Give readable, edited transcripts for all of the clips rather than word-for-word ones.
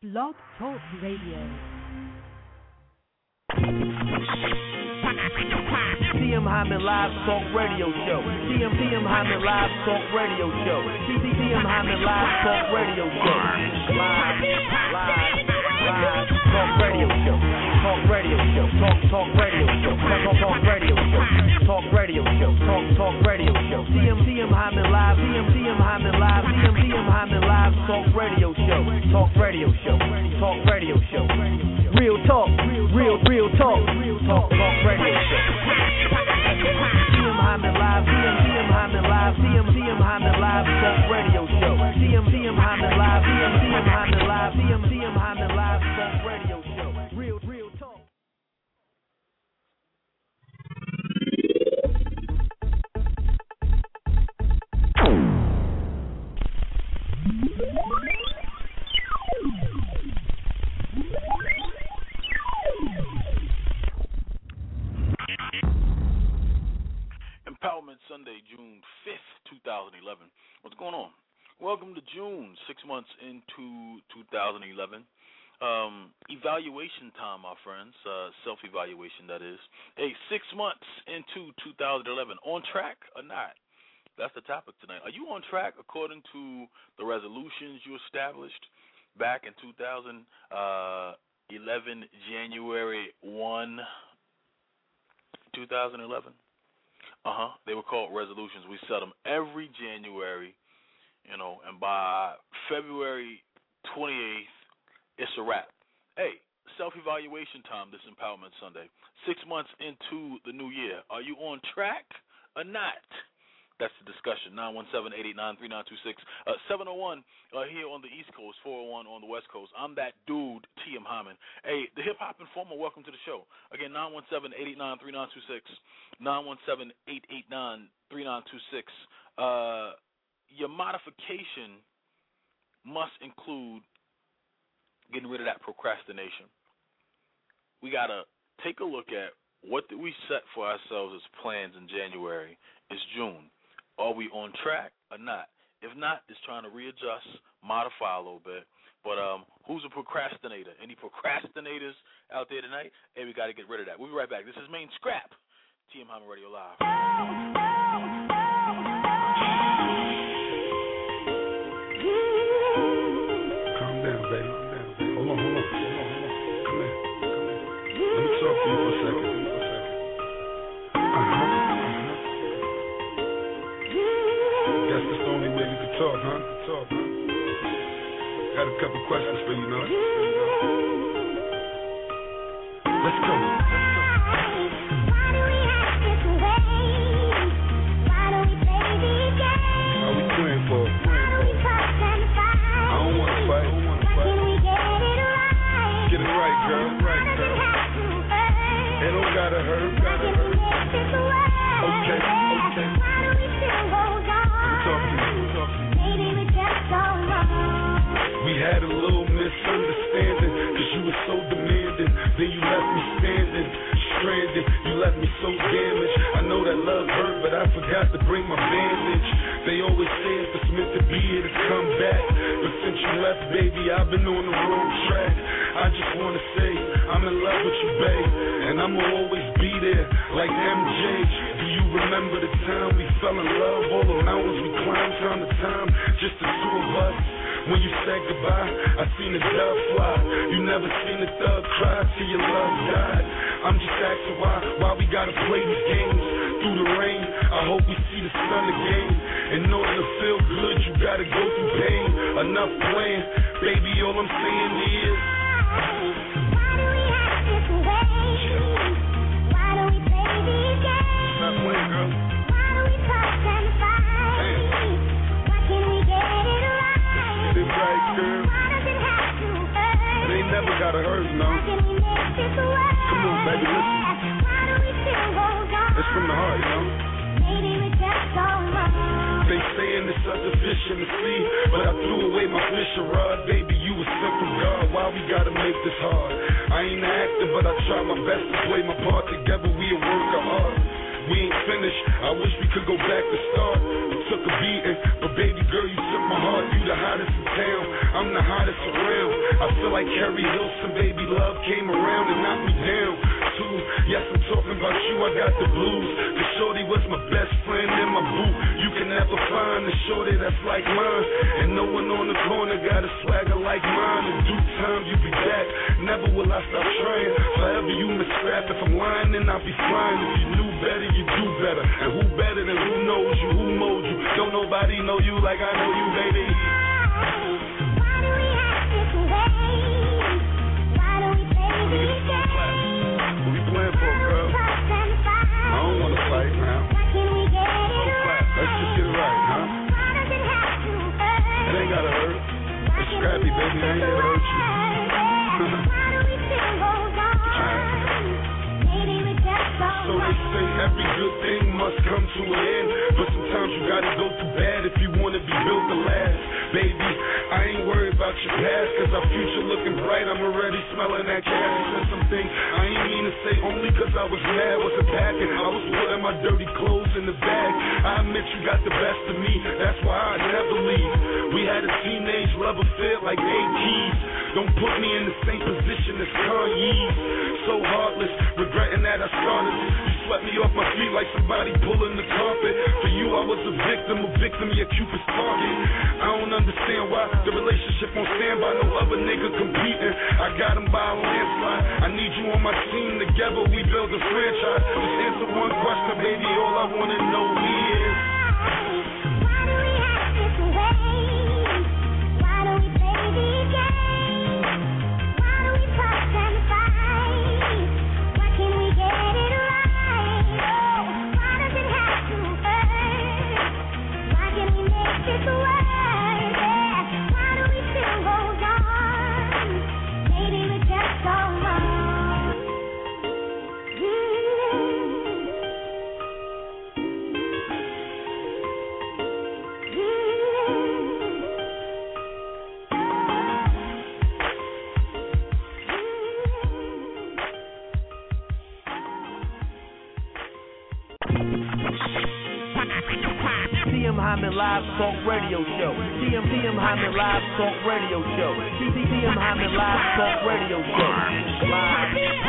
Blog Talk Radio. TM Hyman Live Talk Radio Show. TM Hyman Live Talk Radio Show. TM Hyman Live Talk Radio Show. Live Talk Radio Show. Talk Radio Show. Talk Radio Show. Talk Radio Show. Talk Radio Show. Talk Radio Show. TM Hyman Live. TM Hyman Live. TM Hyman Live Talk Radio Show. Talk Radio Show. Talk Radio Show. Real talk. Real talk. Talk Radio Show. TM Hyman Live. TM Hyman Live. TM Hyman Live Talk Radio Show. TM Hyman Live. TM Hyman Live. TM Hyman Live Talk Radio Show. Real talk. Empowerment Sunday, June 5th, 2011. What's going on? Welcome to June, 6 months into 2011. Evaluation time, my friends. Self-evaluation, that is. Hey, 6 months into 2011. On track or not? That's the topic tonight. Are you on track according to the resolutions you established back in 2011, January 1, 2011? They were called resolutions. We set them every January, and by February 28th, it's a wrap. Hey, self-evaluation time this Empowerment Sunday. 6 months into the new year. Are you on track or not? That's the discussion. 917-889-3926. 701 here on the East Coast, 401 on the West Coast. I'm that dude, TM Hyman. Hey, the Hip Hop Informer, welcome to the show. Again, 917-889-3926. 917-889-3926. Your modification must include getting rid of that procrastination. We got to take a look at what did we set for ourselves as plans in January. It's June. Are we on track or not? If not, it's trying to readjust, modify a little bit. But who's a procrastinator? Any procrastinators out there tonight? Hey, we got to get rid of that. We'll be right back. This is Main Scrap, TM Hyman Radio Live. Calm down, baby. Hold on. Come here. Let me talk to you for a second. Guess that's the only way we can talk, huh? Got a couple questions for you, know. Let's go. How we playing for? I don't wanna fight. Get it right, girl. It don't gotta hurt. Okay. We had a little misunderstanding, cause you were so demanding. Then you left me standing, stranded. You left me so damaged. I know that love hurt, but I forgot to bring my bandage. They always say if it's meant to be, it'll come back. But since you left, baby, I've been on the wrong track. I just wanna say, I'm in love with you, babe. And I'ma always be there, like MJ. Do you remember the time we fell in love? All the mountains we climbed time to time, just the two of us. When you said goodbye, I seen a dove fly. You never seen a thug cry till your love died. I'm just asking why we gotta play these games through the rain. I hope we see the sun again. In order to feel good, you gotta go through pain. Enough playing, baby, all I'm saying is why do we have this way? Why do we play these games? Stop playing, girl. Why do we fuss and fight? Why can't we get it right? Get it right, girl. Why does it have to hurt? It ain't never gotta hurt, no. Why can we make this work? Come on, baby, listen. Why do we still hold on? It's from the heart, you know. Maybe we're just so wrong. They saying it's fish in the sea, but I threw away my fishing rod. Baby, you was sent from God. Why we gotta make this hard? I ain't an actor, but I try my best to play my part. Together we a work of art. We ain't finished. I wish we could go back to start. It took a beating, but baby girl, you took my heart. You the hottest in town. I'm the hottest around. I feel like Kerry Hilson, baby, love came around and knocked me down. Too, yes, I'm talking about you, I got the blues. The shorty was my best friend in my boot. You can never find a shorty that's like mine, and no one on the corner got a swagger like mine. In due time, you be back, never will I stop trying. Forever you miscrap, if I'm lying, then I'll be flying. If you knew better, you do better. And who better than who knows you, who mold you? Don't nobody know you like I know you, baby. Why do we have this way? Why do we play these games? What we playing for, girl? I don't wanna fight now. Why can't we get it right? Let's just get it right, huh? Why does it have to hurt? It ain't gotta hurt. It's scrappy, baby. I ain't here to hurt you. Why do we still hold on? Maybe we just don't So they say every good thing must come to an end, but sometimes you gotta go through bad if you wanna be built to last. Baby, I ain't worried about your past, cause our future looking bright. I'm already smelling that cash. You said some things I ain't mean to say only cause I was mad. Wasn't packing, I was putting my dirty clothes in the bag. I admit you got the best of me, that's why I never leave. We had a teenage love affair like 8 keys. Don't put me in the same position as Kanye's. So heartless, regretting that I started this. You swept me off my feet like somebody pulling the carpet. For you I was a victim of your Cupid's target. I don't understand why the relationship won't stand by no other nigga competing. I got him by a landslide. I need you on my team, together we build a franchise. Just answer one question, baby, all I wanna know is Why do we have this way? Why do we play these games? Why do we fuss and fight? Why can't we get it right? Oh, why does it have to hurt? Why can't we make this work? Yeah. Why do we still hold on? Maybe we just don't know. TM Hyman Live Talk Radio Show. TM Hyman Live Talk Radio Show. TM Hyman Live Talk Radio Show. Live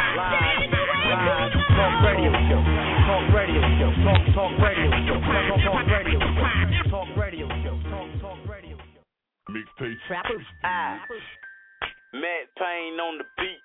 Talk Radio Show. Talk Radio Show. Talk Radio Show. Talk Radio Show. Talk Radio Show. Talk Radio Show. Mixtape Trappers. Matt Payne on the beat.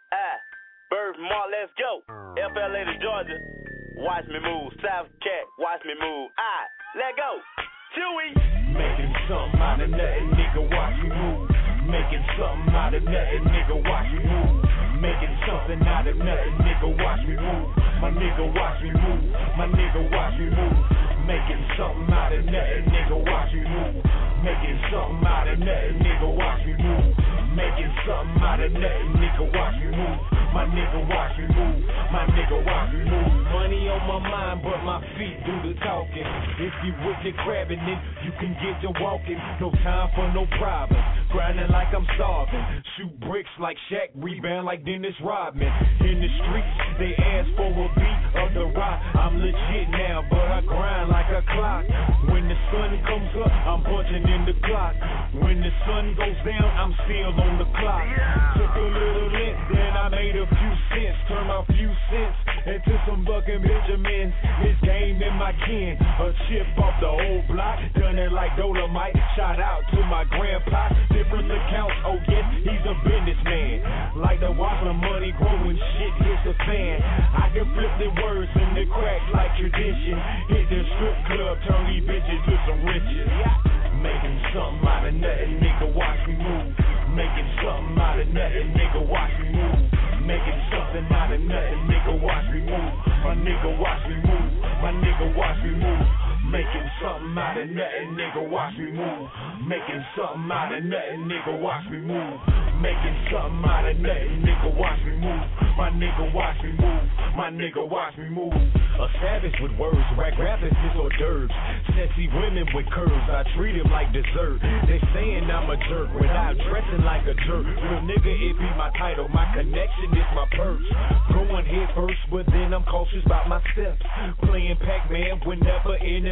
Bird Mark, let's go. FLA to Georgia. Watch me move. South Cat, watch me move. Let go. Chewy. Making something out of nothing, nigga, watch me move. Making something out of nothing, nigga, watch me move. Making something out of nothing, nigga, watch me move. My nigga, watch me move. My nigga, watch me move. Making something out of nothing, nigga, watch me move. Making something out of nothing, nigga, watch me move. Making something out of nothing, nigga, watch me move. My nigga, watch me move. My nigga, watch me move. Money on my mind, but my feet do the talking. If you with the crabbing, then you can get to walking. No time for no problems. Grinding like I'm starving. Shoot bricks like Shaq, rebound like Dennis Rodman. In the streets, they ask for a beat of the rock. I'm legit now, but I grind like a clock. When the sun comes up, I'm punching in the clock. When the sun goes down, I'm still on the clock. Took a little lint, then I made a few cents. Turn my few cents into some bucking Benjamins. This game in my kin, a chip off the old block. Done it like Dolomite. Shout out to my grandpa. Different accounts, oh yes, he's a businessman. Like the watch my money grow when shit hits the fan. I can flip the words in the cracks like tradition. Hit the strip club, turn these bitches to some riches. Making something out of nothing, nigga, watch me move. Making something out of nothing, nigga, watch me move. Making something out of nothing, nigga, watch me move. My nigga, watch me move. My nigga, watch me move. Making something out of nothing, nigga, watch me move. Making something out of nothing, nigga, watch me move. Making something out of nothing, nigga, watch me move. My nigga, watch me move. My nigga, watch me move. A savage with words, rappers is hors d'oeuvres. Sexy women with curves, I treat him like dessert. They saying I'm a jerk without dressing like a jerk. Real nigga, it be my title, my connection is my perch. Going head first, but then I'm cautious about my steps. Playing Pac-Man whenever enemy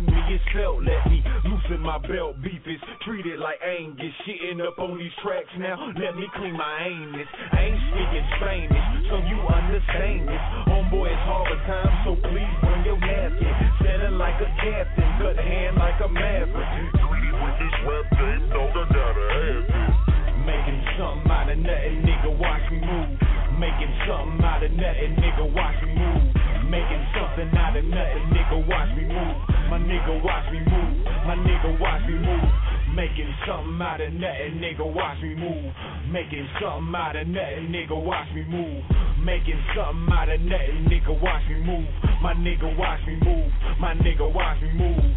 me is felt. Let me loosen my belt. Beef is treated like Angus. Shitting up on these tracks now. Let me clean my anus. I ain't speaking Spanish, so you understand this. Homeboy, it's harbor time, so please bring your napkin. Standing like a captain, cut hand like a maverick. Greedy with this rap game, dog, I gotta have this. Making something out of nothing, nigga, watch me move. Making something out of nothing, nigga, watch me move. Making something out of nothing, nigga, watch me move. My nigga, watch me move. My nigga, watch me move. Making something out of nothing, nigga, watch me move. Making something out of nothing, nigga, watch me move. Making something out of nothing, nigga, watch me move. My nigga, watch me move. My nigga, watch me move.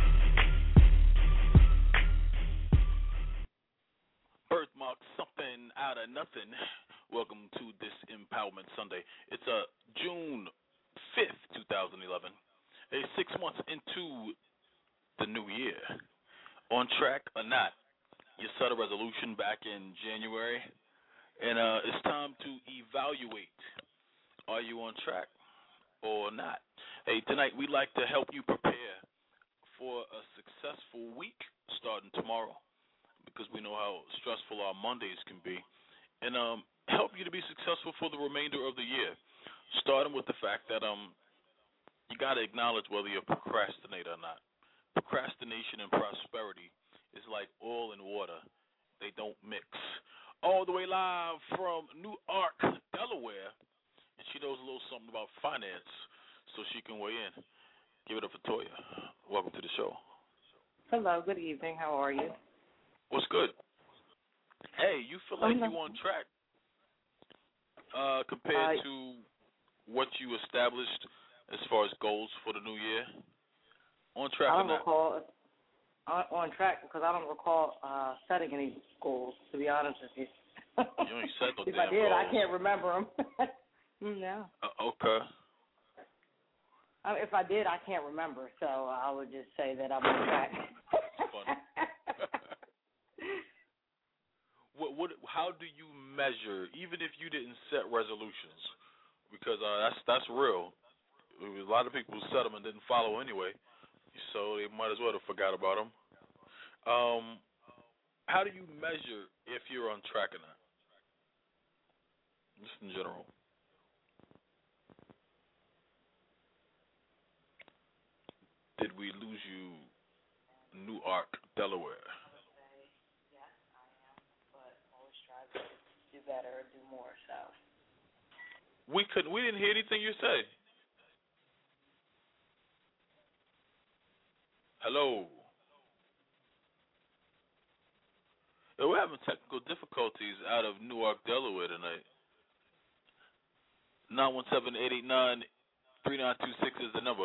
Birthmark, something out of nothing. Welcome to this Empowerment Sunday. It's June 5th, 2011. 6 months into the new year. On track or not? You set a resolution back in January, and it's time to evaluate. Are you on track or not? Hey, tonight we'd like to help you prepare for a successful week starting tomorrow, because we know how stressful our Mondays can be, and help you to be successful for the remainder of the year, starting with the fact that you got to acknowledge whether you're a procrastinator or not. Procrastination and prosperity is like oil and water. They don't mix. All the way live from Newark, Delaware, and she knows a little something about finance, so she can weigh in. Give it up for Toya. Welcome to the show. Hello, good evening. How are you? What's good? Hey, you feel like you on track compared to what you established as far as goals for the new year? On track or not? I don't recall on track because I don't recall setting any goals, to be honest with you. You ain't set no if damn I did, goals. I can't remember them. No. Okay. If I did, I can't remember, so I would just say that I'm on track. Funny. How do you measure, even if you didn't set resolutions? Because that's real. A lot of people set them and didn't follow anyway, so they might as well have forgot about them. How do you measure if you're on track or not? Just in general. Did we lose you, Newark, Delaware? Yes, I am, but always try to do better, do more. So we didn't hear anything you say. Hello. We're having technical difficulties out of Newark, Delaware tonight. 917-889-3926 is the number.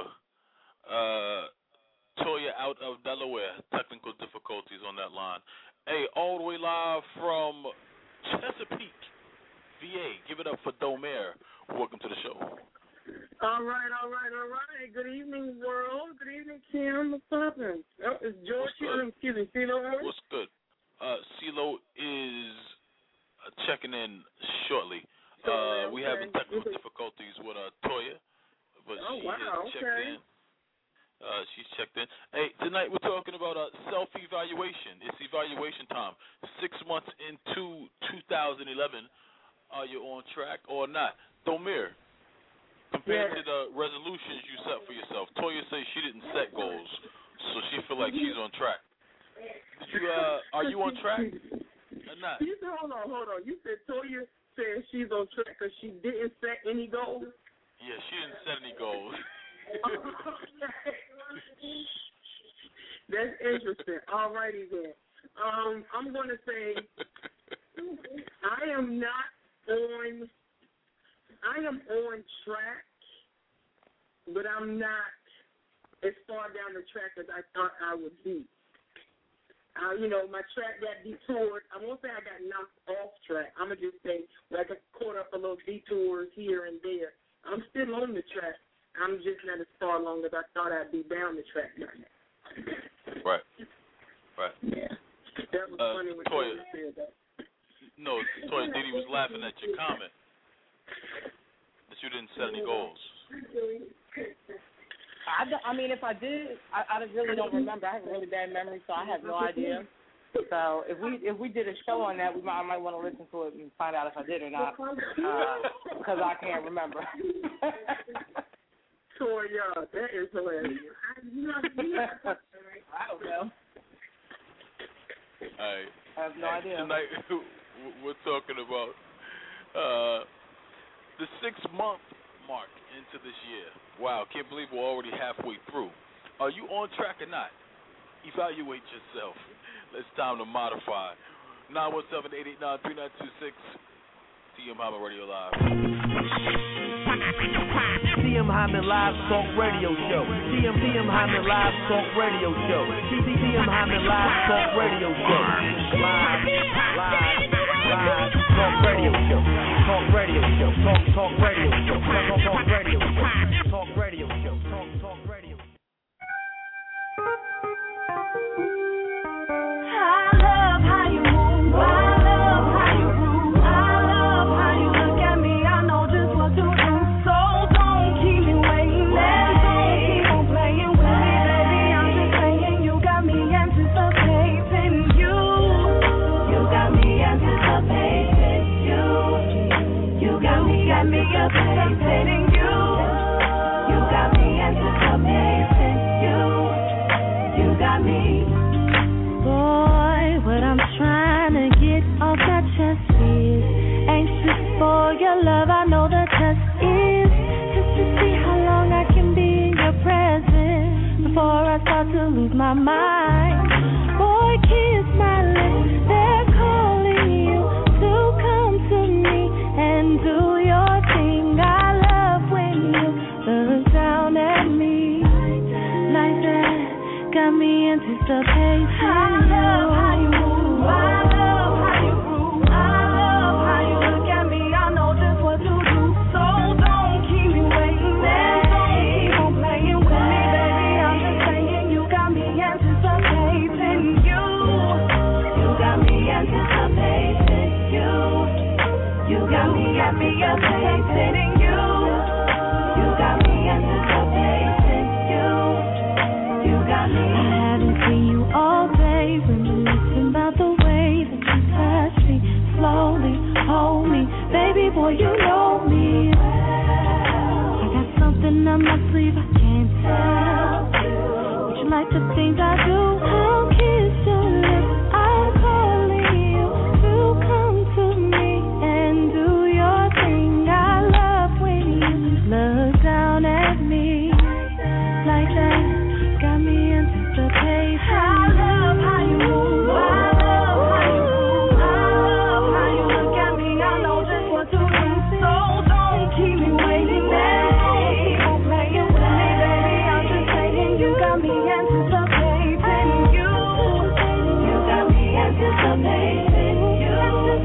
Toya out of Delaware, technical difficulties on that line. Hey, all the way live from Chesapeake, VA. Give it up for Domer. Welcome to the show. All right. Good evening, world. Good evening, Kim. What's poppin'? Oh, it's George here. Excuse me, CeeLo. What's good? CeeLo is checking in shortly. We having technical difficulties with Toya, but she is checked in. She's checked in. Hey, tonight we're talking about self-evaluation. It's evaluation time. 6 months into 2011, are you on track or not? Domer, compared to the resolutions you set for yourself, Toya says she didn't set goals, so she feel like she's on track. Are you on track or not? You said, hold on. You said Toya said she's on track because she didn't set any goals? Yeah, she didn't set any goals. That's interesting. All righty then. I'm going to say I am on track, but I'm not as far down the track as I thought I would be. My track got detoured. I won't say I got knocked off track. I'm going to just say I got caught up a little detours here and there. I'm still on the track. I'm just not as far along as I thought I'd be down the track right now. Right. Yeah. That was funny when Toya said that. No, Toya Diddy was laughing at your comment that you didn't set any goals. I mean, if I did, I really don't remember. I have a really bad memory, so I have no idea. So if we did a show on that, I might want to listen to it and find out if I did or not, because I can't remember. Toya, that is hilarious. I don't know. All right. I have no idea. Tonight we're talking about the 6-month mark into this year. Wow, can't believe we're already halfway through. Are you on track or not? Evaluate yourself. It's time to modify. 917-889-3926. TM Hyman Radio Live. TM Hyman Live Talk Radio Show. TM Hyman Live Talk Radio Show. TM Hyman Live Talk Radio Show. Live Talk Radio Show. Talk Radio Show. Talk Radio Show. Talk Radio Show. Talk Radio Show. Talk Radio. My mind, boy, kiss my lips. They're calling you to come to me and do your thing. I love when you look down at me like that. Got me anticipating. I love how you move. I love how you groove. I love how you look at me. I know just what to do. So don't keep me waiting. Don't keep on playing with me, baby. I'm just saying you got me anticipating you. You got me anticipating you. You got me anticipating you. You got me anticipating you. You got me. I haven't seen you all day, reminiscing about the way that you touch me, slowly hold me, baby boy, you know me. I got something up my sleeve I can't tell. Would you like the things I do? I'll kiss your lips. I'm calling you to come to me and do your thing. I love when you look down at me like that. Got me anticipating. I love how you move. I love how you move. I love how you look at me. I know just what to do. So don't keep me waiting. Don't keep on playing with me, baby. I'm just saying you got me anticipating you. You got me anticipating you.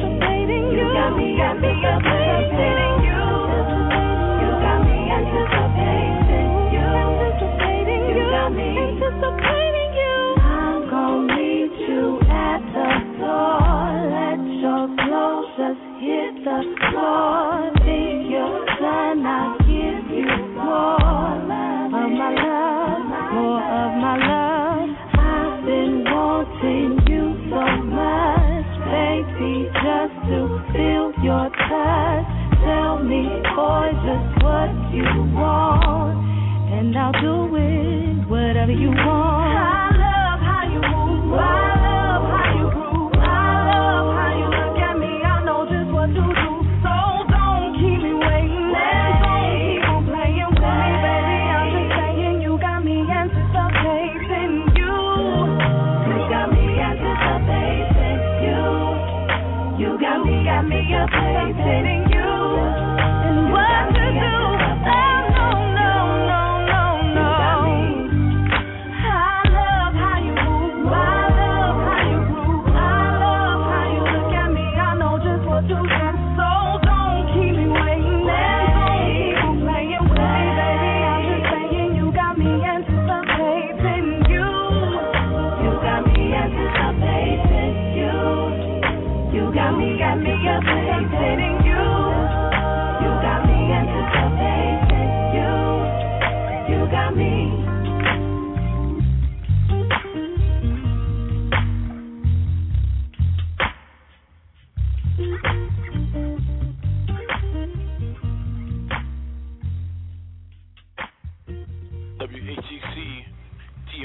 You got me anticipating you. You got me anticipating you. You got me anticipating you. I'm gonna meet you at the door. Let your clothes just hit the floor. Think you're done, I'll give you more of my love, more of my love. I've been wanting you so much, baby, just to feel your touch. Tell me, boy, just what you want, and I'll do it, whatever you want. I love how you move. I love how you groove. I love how you look at me. I know just what to do. So don't keep me waiting. Don't keep on playing with me, baby. I'm just saying you got me anticipating you. You got me anticipating you. You got me anticipating you. And what to do? Got me anticipating you.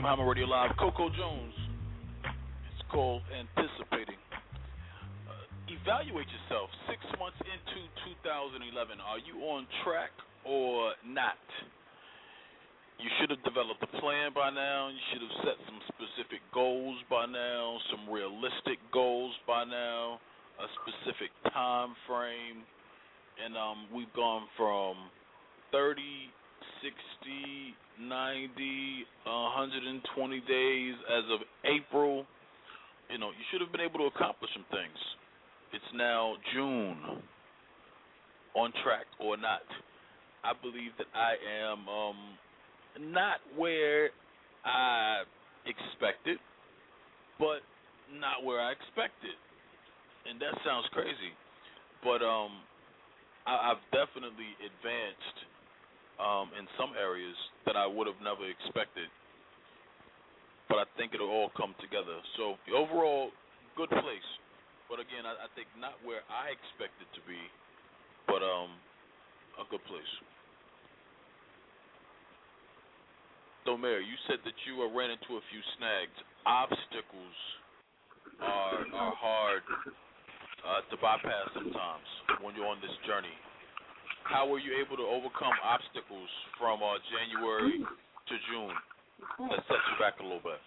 Hyman Radio Live. Coco Jones. It's called Anticipating. Evaluate yourself 6 months into 2011. Are you on track or not? You should have developed a plan by now. You should have set some specific goals by now, some realistic goals by now, a specific time frame. And we've gone from 30, 60, 90, 120 days as of April. You know, you should have been able to accomplish some things. It's now June. On track or not? I believe that I am not where I expected, but not where I expected. And that sounds crazy. But I've definitely advanced in some areas that I would have never expected. But I think it'll all come together. So the overall, good place. But again, I think not where I expected to be, but a good place. So, Mary, you said that you ran into a few snags. Obstacles are hard to bypass sometimes when you're on this journey. How were you able to overcome obstacles from January to June that set you back a little bit?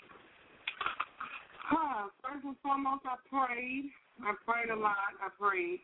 First and foremost, I prayed. I prayed a lot. I prayed,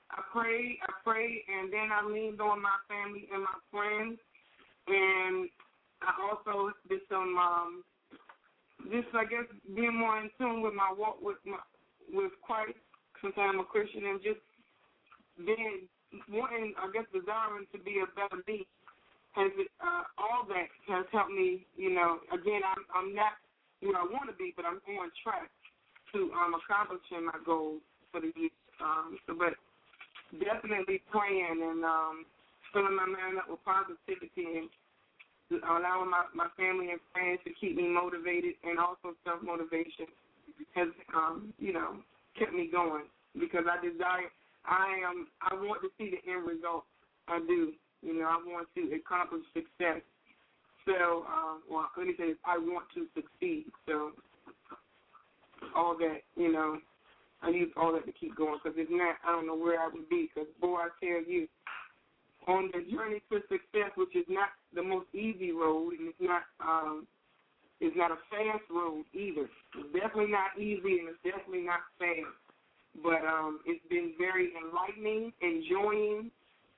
and then I leaned on my family and my friends. And I also did some, just I guess being more in tune with my walk with Christ, since I'm a Christian, and just being wanting, I guess, desiring to be a better me. And all that has helped me. You know, again, I'm not where I want to be, but I'm on track to accomplishing my goals for the year. But definitely praying and filling my mind up with positivity and allowing my family and friends to keep me motivated, and also self-motivation has, kept me going, because I want to see the end result. I do. I want to accomplish success. So, let me say this, I want to succeed. So, all that, I use all that to keep going, because if not, I don't know where I would be, because, boy, I tell you, on the journey to success, which is not the most easy road, and it's not a fast road either. It's definitely not easy, and it's definitely not fast. But it's been very enlightening, enjoying,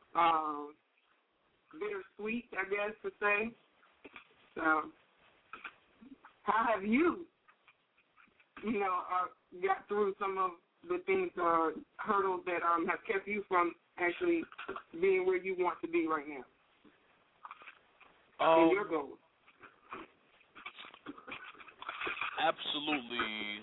bittersweet, I guess to say. So, how have you, got through some of the things, hurdles that have kept you from actually being where you want to be right now? And your goals? Absolutely.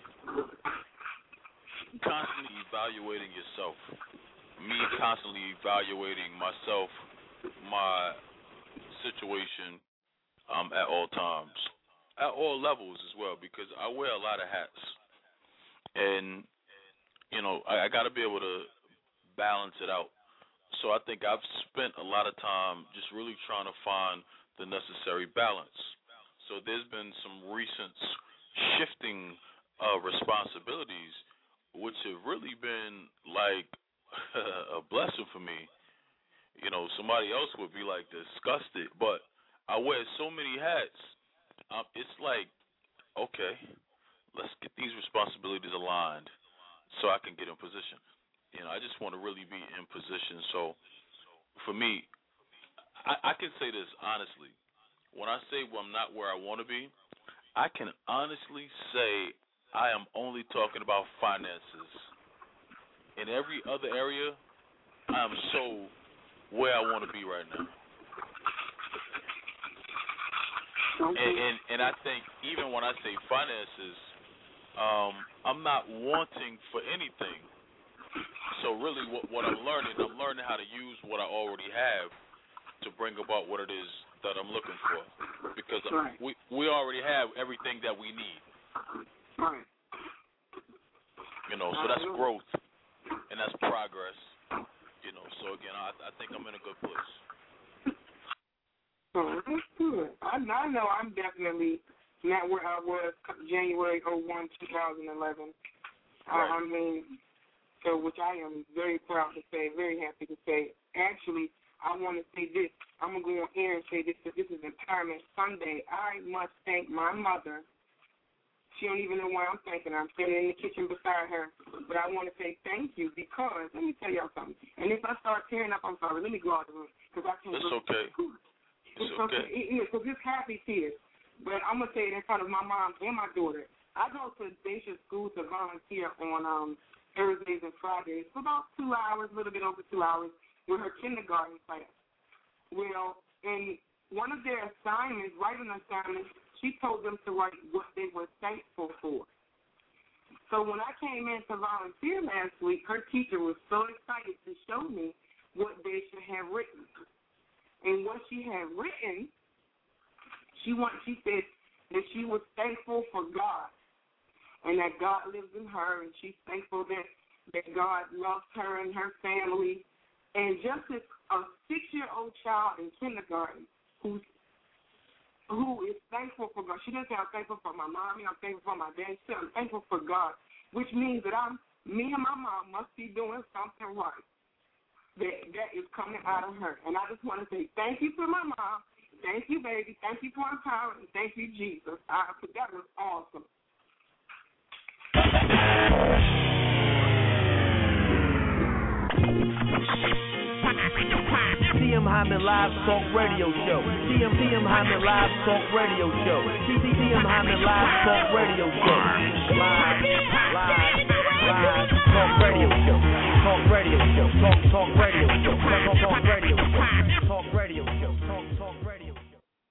Constantly evaluating yourself. Me constantly evaluating myself, my situation at all times, at all levels as well, because I wear a lot of hats. And, I got to be able to balance it out. So I think I've spent a lot of time just really trying to find the necessary balance. So there's been some recent shifting responsibilities, which have really been like a blessing for me. Somebody else would be like disgusted, but I wear so many hats. It's like, okay, let's get these responsibilities aligned so I can get in position. I just want to really be in position. So for me, I can say this honestly. When I say I'm not where I want to be, I can honestly say I am only talking about finances. In every other area, I am so where I want to be right now. And I think even when I say finances, I'm not wanting for anything. So really what I'm learning how to use what I already have to bring about what it is that I'm looking for. Because right. we already have everything that we need. Right. So that's growth and that's progress. So again, I think I'm in a good place. Oh, that's good. I know I'm definitely not where I was January 01, 2011. I mean, so which I am very proud to say, very happy to say. Actually, I want to say this. I'm going to go on air and say this, because this is Empowerment Sunday. I must thank my mother. She don't even know why I'm thanking her. I'm sitting in the kitchen beside her. But I want to say thank you because, let me tell y'all something. And if I start tearing up, I'm sorry. Let me go out the room because I can't. It's okay. It's okay. Because it's happy tears. But I'm going to say it in front of my mom and my daughter. I go to Dacia School to volunteer on Thursdays and Fridays for about 2 hours, a little bit over 2 hours, with her kindergarten class. Well, in one of their assignments, writing assignments, she told them to write what they were thankful for. So when I came in to volunteer last week, her teacher was so excited to show me what Dacia had written. And what she had written, she said that she was thankful for God and that God lives in her, and she's thankful that God loves her and her family. And just as a 6-year-old child in kindergarten who is thankful for God, she didn't say I'm thankful for my mommy, I'm thankful for my dad, she said I'm thankful for God, which means that me and my mom must be doing something right. That is coming out of her. And I just want to say thank you to my mom. Thank you, baby. Thank you for empowering. Thank you, Jesus. That was awesome. TM Hyman Live Talk Radio Show. TM Hyman Live Talk Radio Show. TM Hyman Live Talk Radio Show. Live Talk Radio Show. Talk Radio Show. Talk Radio Show. Talk Radio Show. Talk Radio Show. Talk Radio Show.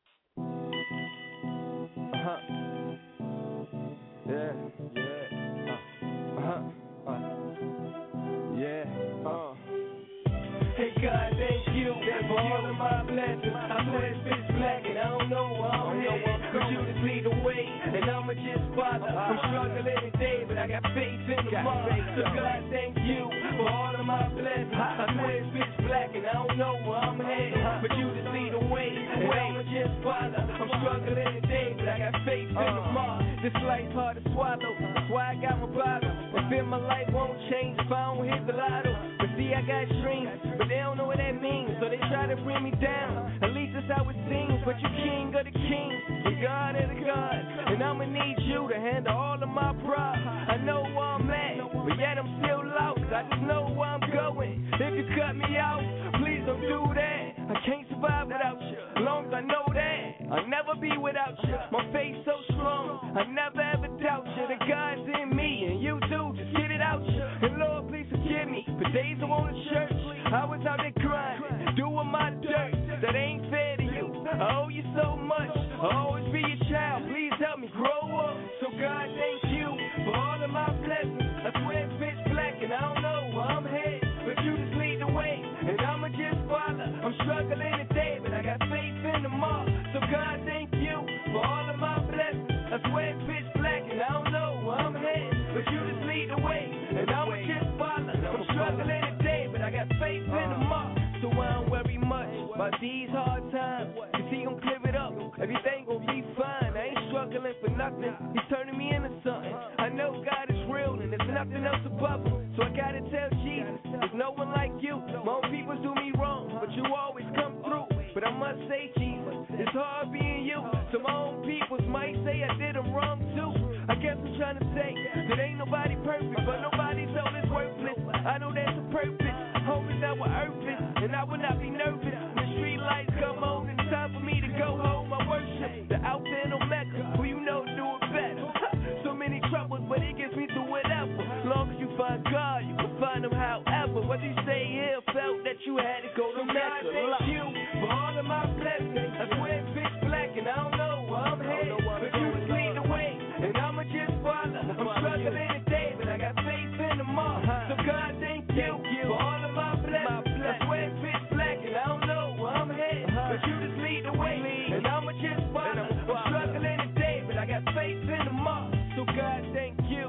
Hey God, thank you for all of my blessings. I swear this bitch black and I don't know why I'm headed. But you just lead the way and I'ma just follow. I'm struggling today, but I got faith in the tomorrow. So God, thank you for all of my blessings. I swear this bitch black and I don't know where I'm headed. But you just lead the way and I'ma just follow. I'm struggling today, but I got faith in the tomorrow. This life's hard to swallow, that's why I got my bottle. I feel my life won't change if I don't hit the lotto. But see, I got dreams, but they don't know what that means, so they try to bring me down. At least that's how it seems, but you king of the kings, and God of the gods, and I'ma need you to handle all of my problems. I know where I'm at, but yet I'm still lost. I just know where I'm going. If you cut me out, please don't do that. I can't survive without you, as long as I know that I'll never be without you. My faith so strong, I never ever doubt you. The God's in me, and you too, just get it out you. And Lord, please forgive me for days I went to church. I was out there crying, doing my dirt. That ain't fair to you. I owe you so much. I'll always be your child. Please help me grow up. So God, thank you for all of my blessings. I swear it's pitch black and I don't know where I'm headed, but you just lead the way and I'ma just follow. I'm struggling today, but I got faith in tomorrow. So God, thank you for all of my blessings. I swear it's pitch black and I don't know where I'm headed, but you just lead the way and I'ma just follow. I'm struggling today, but I got faith in tomorrow. So I don't worry much about these hard times, cause he gon' clear it up, everything gon' be fine. I ain't struggling for nothing, he's turning me into something. I know God is real and there's nothing else above him, so I gotta tell Jesus, there's no one like you. My own people do me wrong, but you always come through. But I must say, Jesus, it's hard being you, so my own peoples might say I did them wrong too. I guess I'm trying to say that ain't nobody perfect, but nobody's soul is worthless. I know there's a purpose, home is our earthless, and I will not be nervous. When the street lights come on and it's time for me to go home, I worship the Alpha and Omega, who you know do it better. So many troubles, but it gets me through whatever. Long as you find God, you can find him however. What you say here felt that you had to go to Mecca. Thank you for all of my blessings. I swear it's pitch black and I don't know where I'm headed, but you just lead the way and I'ma just follow. I'm struggling today, but I got faith in tomorrow. So God, thank you for all of my blessings. I swear it's pitch black and I don't know where I'm headed, but you just lead the way and I'ma just follow. I'm struggling today, but I got faith in tomorrow. So God, thank you.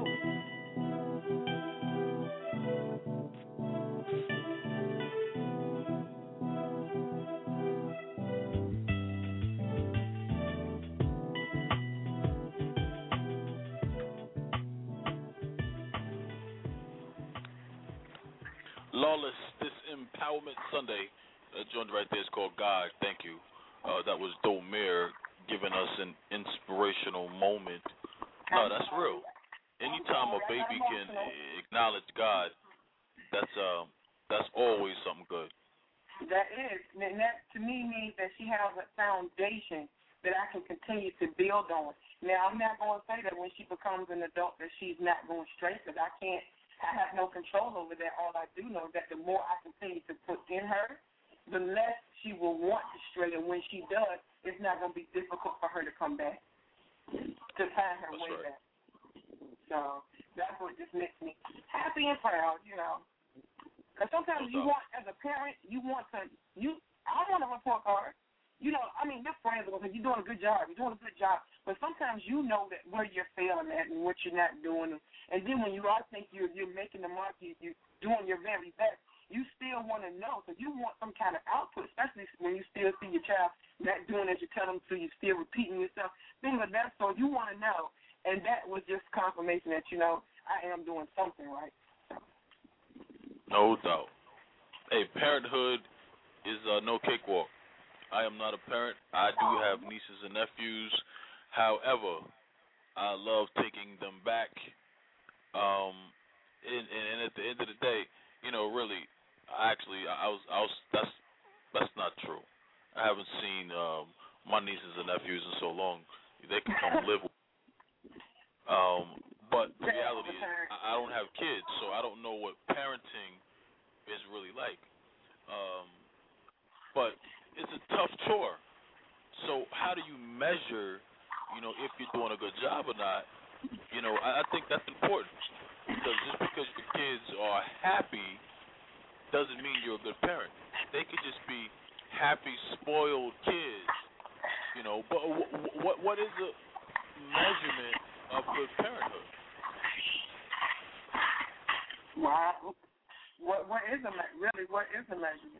Lawless, this Empowerment Sunday. Joined right there is called God. Thank you. That was Domir giving us an inspirational moment. No, that's real. Anytime a baby can acknowledge God, that's always something good. That is, and that to me means that she has a foundation that I can continue to build on. Now, I'm not going to say that when she becomes an adult that she's not going straight, because I have no control over that. All I do know is that the more I continue to put in her, the less she will want to stray, and when she does, it's not going to be difficult for her to come back, to find her way back. So that's what just makes me happy and proud, you know. Because sometimes you want, as a parent, I want a report card. You know, I mean, your friends will say, you're doing a good job. But sometimes you know that where you're failing at and what you're not doing. And then when you all think you're making the mark, you're doing your very best, you still want to know. So you want some kind of output, especially when you still see your child not doing as you tell them to, you're still repeating yourself, things like that. So you want to know. And that was just confirmation that, you know, I am doing something right. No doubt. Hey, parenthood is no cakewalk. I am not a parent. I do have nieces and nephews. However, I love taking them back. And at the end of the day, you know, really, that's not true. I haven't seen my nieces and nephews in so long. They can come live with me. But the reality is, I don't have kids, so I don't know what parenting is really like. But it's a tough chore. So how do you measure, you know, if you're doing a good job or not? You know, I think that's important. Because just because your kids are happy doesn't mean you're a good parent. They could just be happy, spoiled kids. You know, but what is the measurement of good parenthood? Wow. What is the measurement?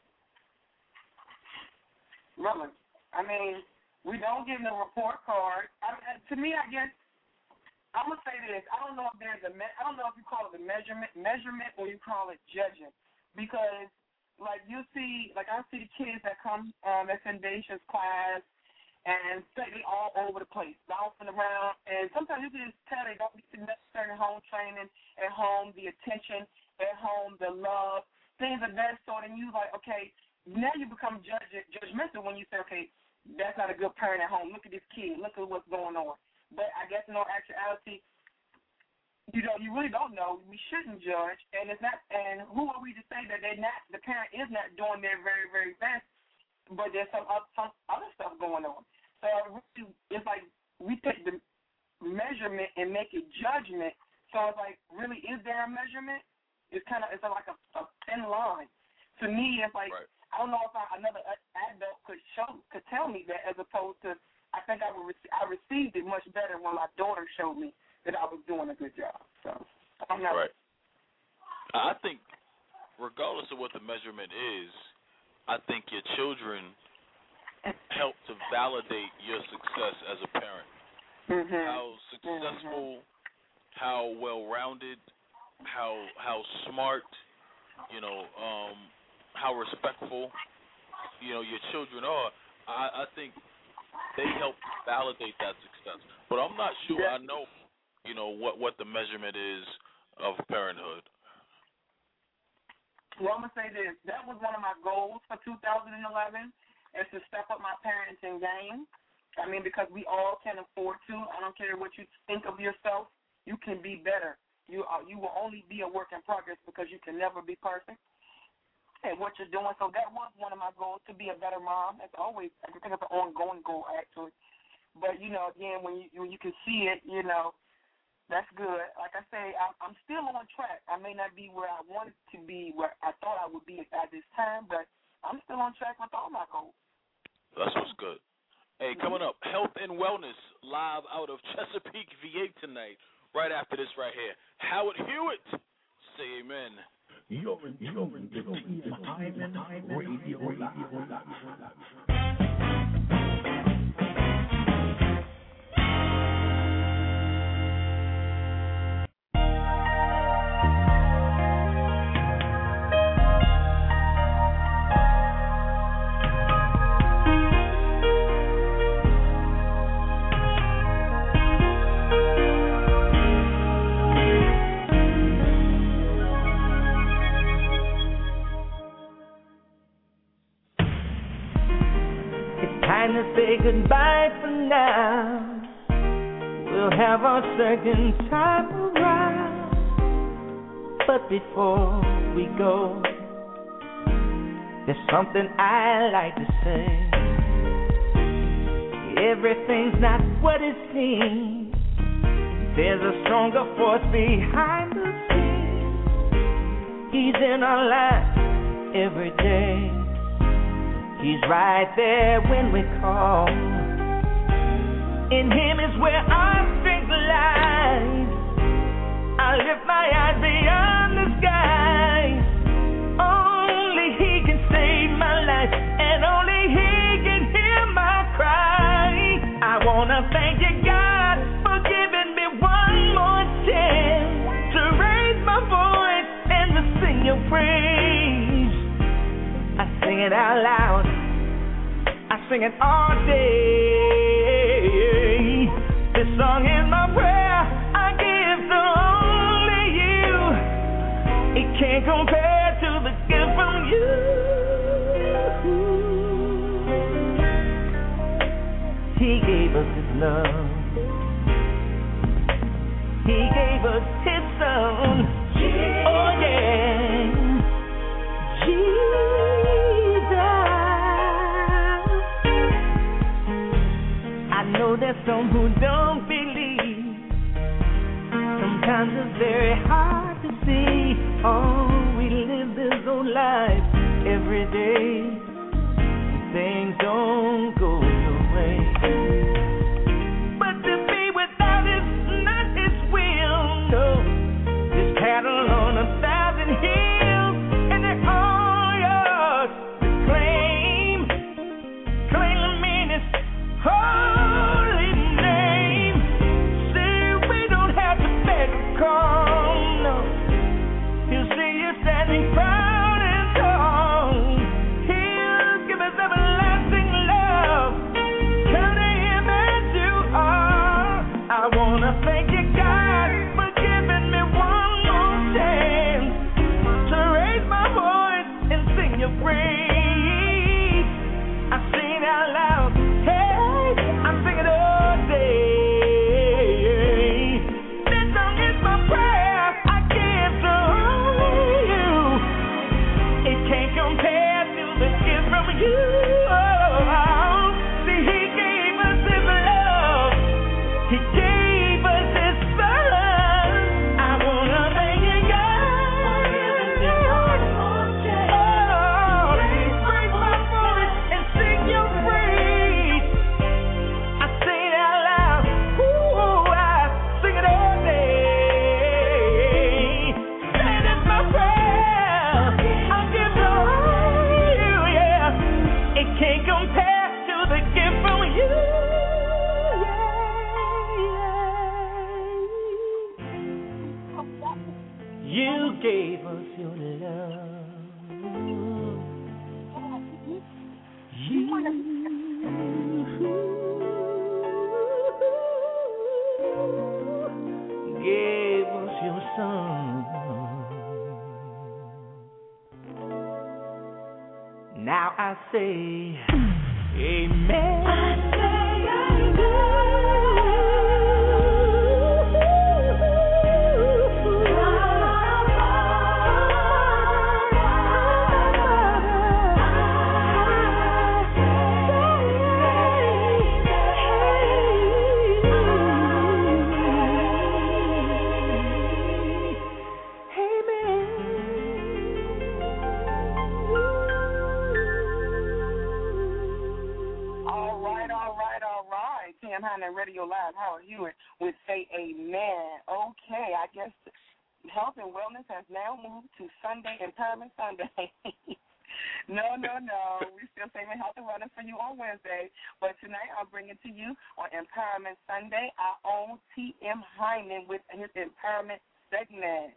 Really? I mean, we don't get no report card. To me, I guess I'm gonna say this. I don't know if I don't know if you call it the measurement or you call it judging, because like I see the kids that come that's in Dacia's class. And they all over the place, bouncing around. And sometimes you can just tell they don't get the necessary home training at home, the attention at home, the love, things of that sort. And you like, okay, now you become judgmental when you say, okay, that's not a good parent at home. Look at this kid. Look at what's going on. But I guess in all actuality, you know, you really don't know. We shouldn't judge. And it's not. And who are we to say that the parent is not doing their very, very best? But there's some other stuff going on. So it's like we take the measurement and make it judgment. So it's like, really, is there a measurement? It's like a thin line. To me, it's like, right. I don't know if another adult could tell me that, as opposed to, I think I received it much better when my daughter showed me that I was doing a good job. So I'm not right. I think, regardless of what the measurement is, I think your children help to validate your success as a parent. Mm-hmm. How successful, how well-rounded, how smart, you know, how respectful, you know, your children are. I think they help validate that success. But I'm not sure I know, you know, what the measurement is of parenthood. Well, I'm going to say this. That was one of my goals for 2011, is to step up my parenting game. I mean, because we all can afford to. I don't care what you think of yourself. You can be better. You will only be a work in progress because you can never be perfect at what you're doing. So that was one of my goals, to be a better mom. It's always, I think it's an ongoing goal, actually. But, you know, again, when you can see it, you know, that's good. Like I say, I'm still on track. I may not be where I wanted to be, where I thought I would be at this time, but I'm still on track with all my goals. That's what's good. Hey, coming up, health and wellness live out of Chesapeake, VA tonight. Right after this, right here, Howard Hewitt. Say amen. You're in the TM Radio Live. time to say goodbye for now. We'll have our second time around. But before we go, there's something I like to say. Everything's not what it seems. There's a stronger force behind the scenes. He's in our lives every day. He's right there when we call. In him is where our strength lies. I lift my eyes beyond the skies. Only he can save my life, and only he can hear my cry. I wanna thank you, God, for giving me one more chance to raise my voice and to sing your praise. I sing it out loud, I sing it all day. This song is my prayer, I give to only you. It can't compare to the gift from you. He gave us his love. He gave us his son. Oh yeah, Jesus. I know there's some who don't believe. Sometimes it's very hard to see. Oh, we live this old life every day. Things don't go your way. But to be without is not his will, no. His cattle on 1,000 hills, and they're all yours to claim. Claim the meanest holy name. See, we don't have to beg or call, no. He'll see you standing proud and tall. He'll give us everlasting love. Come to him as you are. I wanna thank you, God, for giving me one more chance to raise my voice and sing your praise. I sing it out loud. Hey, I sing it all day. This song is my prayer, I give to only you. It can't compare to the gift from you. See, he gave us his love. He gave us his son. I wanna thank you, God. Oh, please raise my voice and sing your praise. I sing it out loud. Ooh, I sing it all day. That is my prayer. I'll give to you, yeah. It can't compare to the gift from you. You gave us your love. You gave us your son. Now I say, amen. I say TM Hyman Radio Live, Howard Hewitt would say amen. Okay, I guess health and wellness has now moved to Sunday Empowerment Sunday. No. We still saving health and wellness for you on Wednesday. But tonight I'll bring it to you on Empowerment Sunday, our own TM Hyman with his empowerment segment.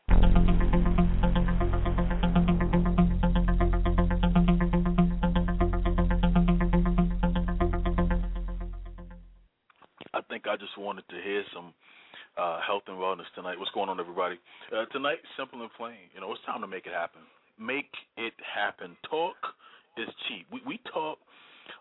I think I just wanted to hear some health and wellness tonight. What's going on, everybody? Tonight, simple and plain. You know, it's time to make it happen. Make it happen. Talk is cheap. We talk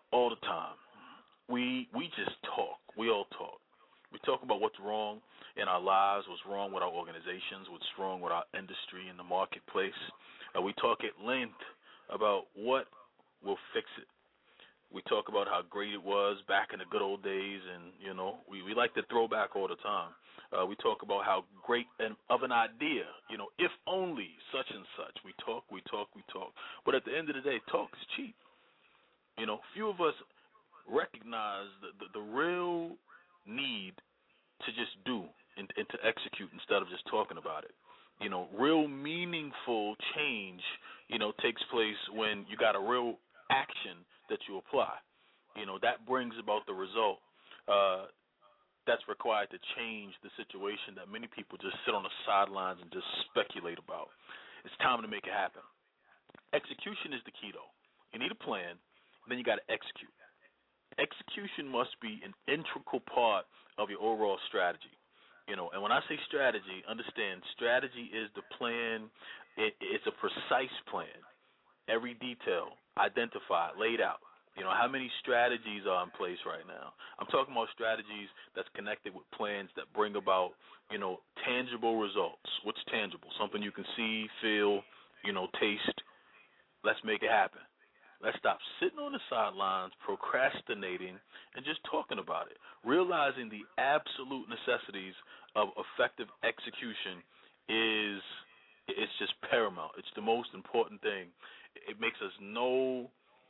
all the time. We just talk. We all talk. We talk about what's wrong in our lives, what's wrong with our organizations, what's wrong with our industry in the marketplace. We talk at length about what will fix it. We talk about how great it was back in the good old days, and, we like to throw back all the time. We talk about how great of an idea, if only such and such. We talk. But at the end of the day, talk is cheap. Few of us recognize the real need to just do and to execute instead of just talking about it. Real meaningful change, takes place when you got a real action that you apply. That brings about the result that's required to change the situation that many people just sit on the sidelines and just speculate about. It's time to make it happen. Execution is the key, though. You need a plan, then you got to execute. Execution must be an integral part of your overall strategy. And when I say strategy, understand strategy is the plan. It's a precise plan. Every detail identified, laid out. How many strategies are in place right now? I'm talking about strategies that's connected with plans that bring about, tangible results. What's tangible? Something you can see, feel, taste. Let's make it happen. Let's stop sitting on the sidelines, procrastinating, and just talking about it. Realizing the absolute necessities of effective execution it's just paramount. It's the most important thing. It makes us know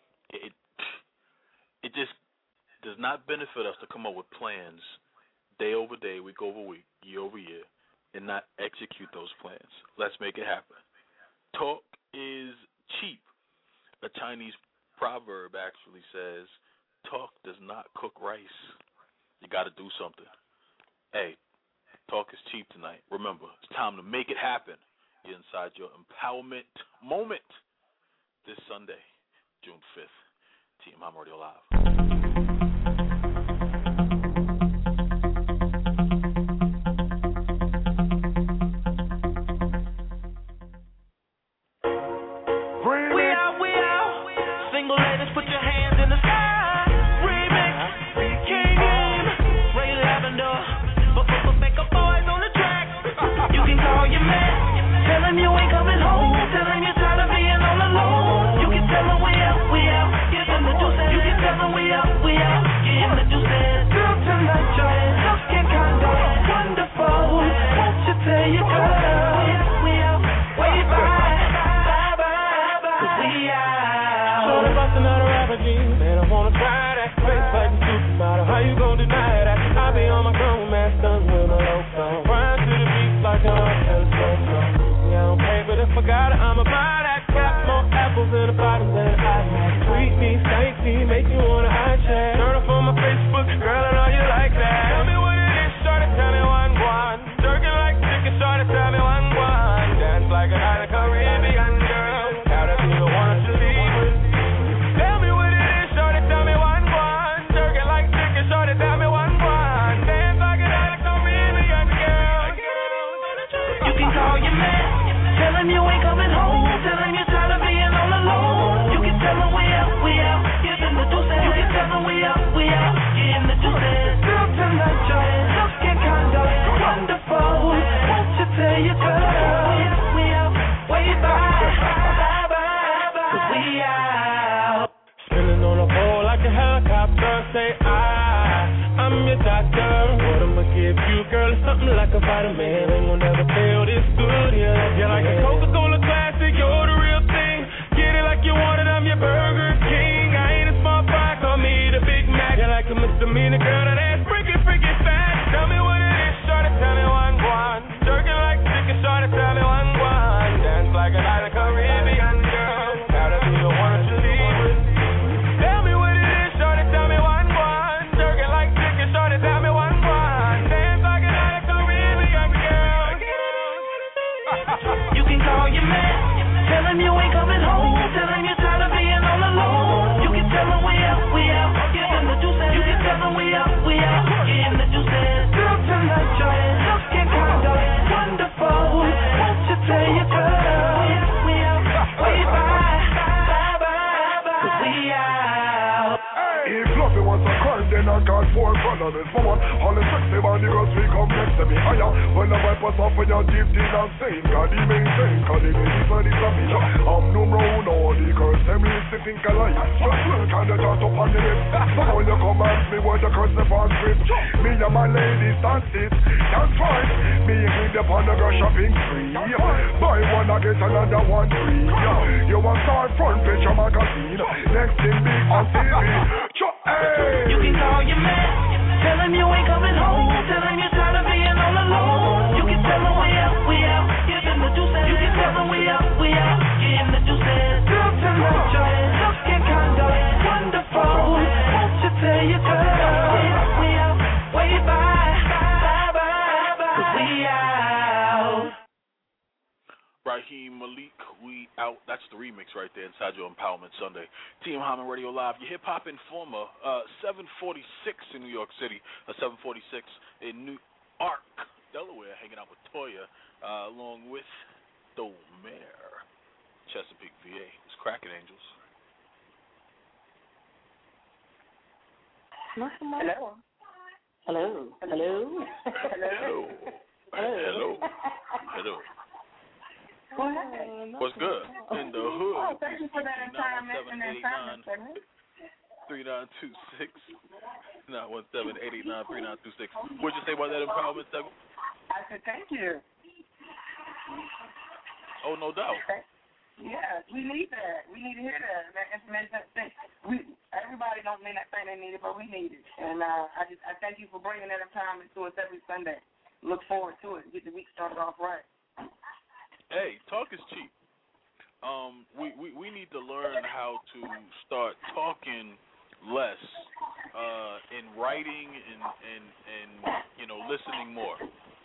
it just does not benefit us to come up with plans day over day, week over week, year over year, and not execute those plans. Let's make it happen. Talk is cheap. A Chinese proverb actually says, talk does not cook rice. You got to do something. Hey, talk is cheap tonight. Remember, it's time to make it happen. You're inside your empowerment moment this Sunday, June 5th. TM Hyman Radio Live. and call for brother is for one. All the sexy man, the girls we come next to me higher. When the vibe pass off when you give the dance saying, God he maintain, cause the ladies are the familiar. I'm numero uno, the girls them is the think alike. Just look and they just up on the lip. So when you come ask me what the curse the on script, me and my ladies dance it, dance twice. Me and the on the girl shopping free. Buy one I get another one free. You want start front page of magazine. Next thing big on TV. Hey. You can call your man, tell him you ain't coming home, tell him you're tired of being all alone. You can tell him we out, give him the juices. You can tell him we out, give him the juices. Girl, tell him looking kinda wonderful. Won't you tell your girl we out, way bye, cause we out. Raheem Malik, we out. That's the remix right there inside your Empowerment Sunday. TM Hyman Radio Live, your hip hop informer. 746 in New York City, 746 in New Ark, Delaware, hanging out with Toya, along with Domare, Chesapeake, VA. It's cracking, Angels. Hello. Hello. Hello. Hello. Hello. Hello. What's good? In the hood. Thank you for that empowerment. 3926 917-889-3926. What'd you say about that empowerment segment? I said thank you. Oh, no doubt. Yeah, we need that. We need to hear that information. Everybody don't mean that thing they need it, but we need it. And I thank you for bringing that empowerment to us every Sunday. Look forward to it. Get the week started off right. Hey, talk is cheap. We need to learn how to start talking less in writing and listening more.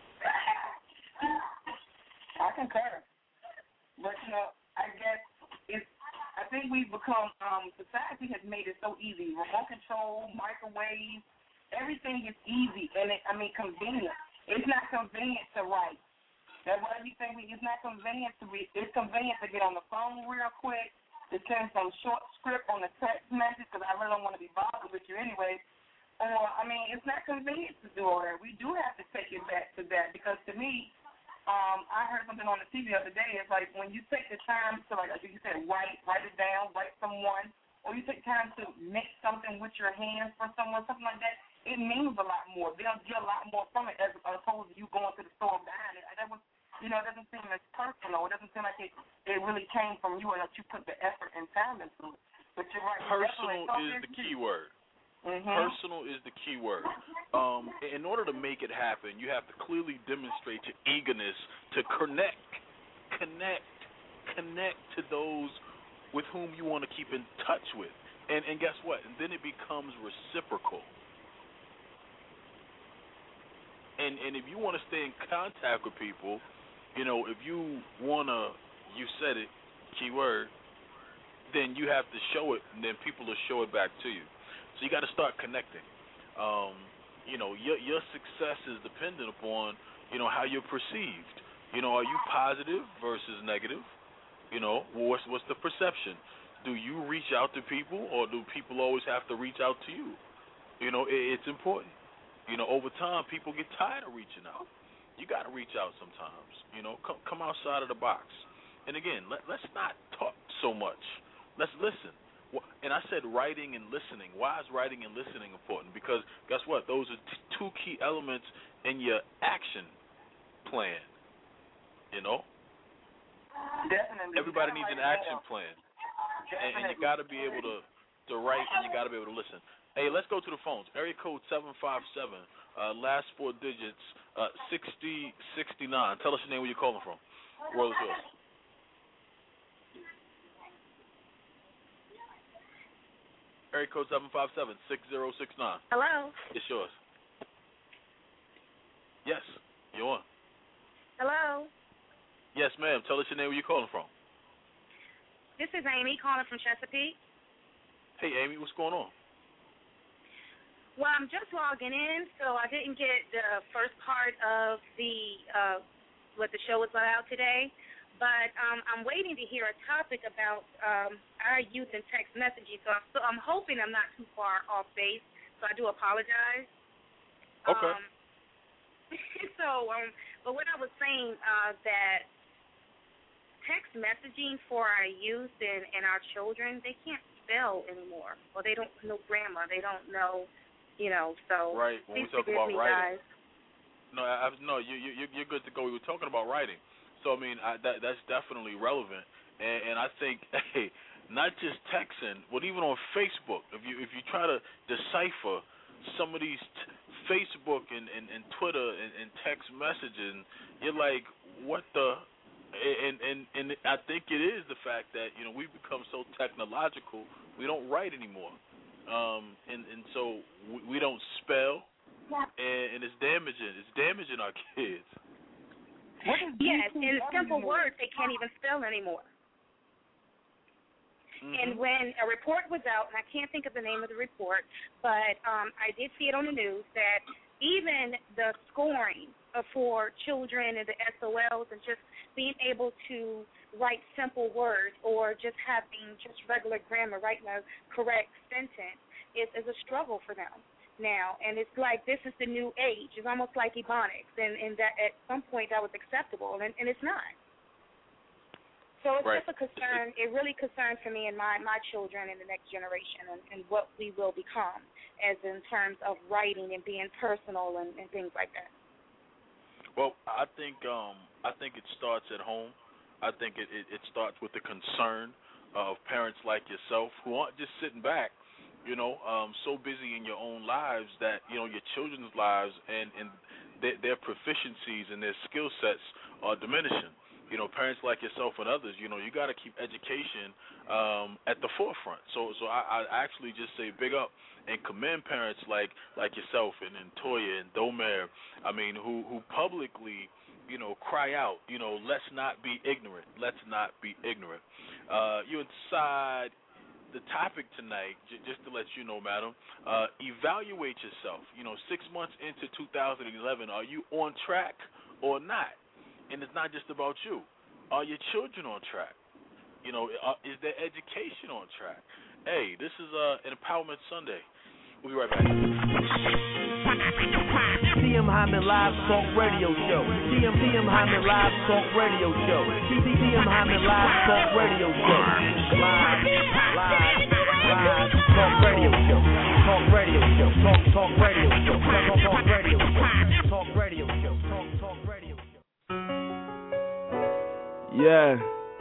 I concur. But I guess I think we've become society has made it so easy. Remote control, microwave, everything is easy and convenient. It's not convenient to write. That's why you think it's not convenient to read. It's convenient to get on the phone real quick, to send some short script on the text message because I really don't want to be bothered with you anyway. Or, it's not convenient to do all that. We do have to take it back to that because to me, I heard something on the TV the other day. It's like when you take the time to, like you said, write it down, write someone, or you take time to make something with your hands for someone, something like that, it means a lot more. They'll get a lot more from it as opposed to you going to the store and buying it. That was, it doesn't seem as personal. It doesn't seem like it really came from you or that you put the effort and time into it. But you're right. Personal is the key word. Mm-hmm. Personal is the key word. In order to make it happen, you have to clearly demonstrate your eagerness to connect to those with whom you want to keep in touch with. And guess what? And then it becomes reciprocal. And if you want to stay in contact with people, if you want to, you said it, keyword, then you have to show it, and then people will show it back to you. So you got to start connecting. Your success is dependent upon, how you're perceived. Are you positive versus negative? What's the perception? Do you reach out to people, or do people always have to reach out to you? It's important. Over time, people get tired of reaching out. You got to reach out sometimes. Come outside of the box. And again, let's not talk so much. Let's listen. And I said writing and listening. Why is writing and listening important? Because guess what? Those are two key elements in your action plan. Definitely. Everybody needs an action plan. And you got to be able to write, and you got to be able to listen. Hey, let's go to the phones. Area code 757, last four digits, 6069. Tell us your name, where you're calling from. World is yours. Area code 757-6069. Hello. It's yours. Yes, you're on. Hello. Yes, ma'am. Tell us your name, where you're calling from. This is Amy calling from Chesapeake. Hey, Amy, what's going on? Well, I'm just logging in, so I didn't get the first part of the what the show was about today. But I'm waiting to hear a topic about our youth and text messaging. So I'm hoping I'm not too far off base. so I do apologize. Okay. But what I was saying, that text messaging for our youth and our children, they can't spell anymore. Well, they don't know grammar. They don't know, so. Right. When we talk about writing. Guys. No, you're good to go. We were talking about writing. So, I mean, that's definitely relevant. And I think, hey, not just texting, but even on Facebook, if you try to decipher some of these Facebook and Twitter and text messaging, you're like, what the? And I think it is the fact that we've become so technological, we don't write anymore, and so we don't spell, and it's damaging. It's damaging our kids. Yes, in simple words, they can't even spell anymore. And when a report was out, and I can't think of the name of the report, but I did see it on the news that even the scoring for children and the SOLs and just being able to write simple words or just having just regular grammar, writing a correct sentence is a struggle for them now. And it's like this is the new age. It's almost like Ebonics, and that at some point that was acceptable, and it's not. So it's just a concern. It really concerns for me and my children and the next generation and what we will become as in terms of writing and being personal and things like that. Well, I think it starts at home. I think it starts with the concern of parents like yourself who aren't just sitting back, so busy in your own lives that, your children's lives and their proficiencies and their skill sets are diminishing. Parents like yourself and others, you got to keep education at the forefront. So I actually just say big up and commend parents like yourself and Toya and Domer, I mean, who publicly, cry out, let's not be ignorant. Let's not be ignorant. You inside the topic tonight, just to let you know, madam, evaluate yourself. 6 months into 2011, are you on track or not? And it's not just about you. Are your children on track? Is their education on track? Hey, this is an Empowerment Sunday. We'll be right back. TM Hyman Live Talk Radio Show. TM Hyman Live Talk Radio Show. TM Hyman Live Talk Radio Show. Live Talk Radio Show. Talk Radio Show. Talk Radio Show. Talk Radio Show. Talk Radio Show. Talk Radio Show. Yeah.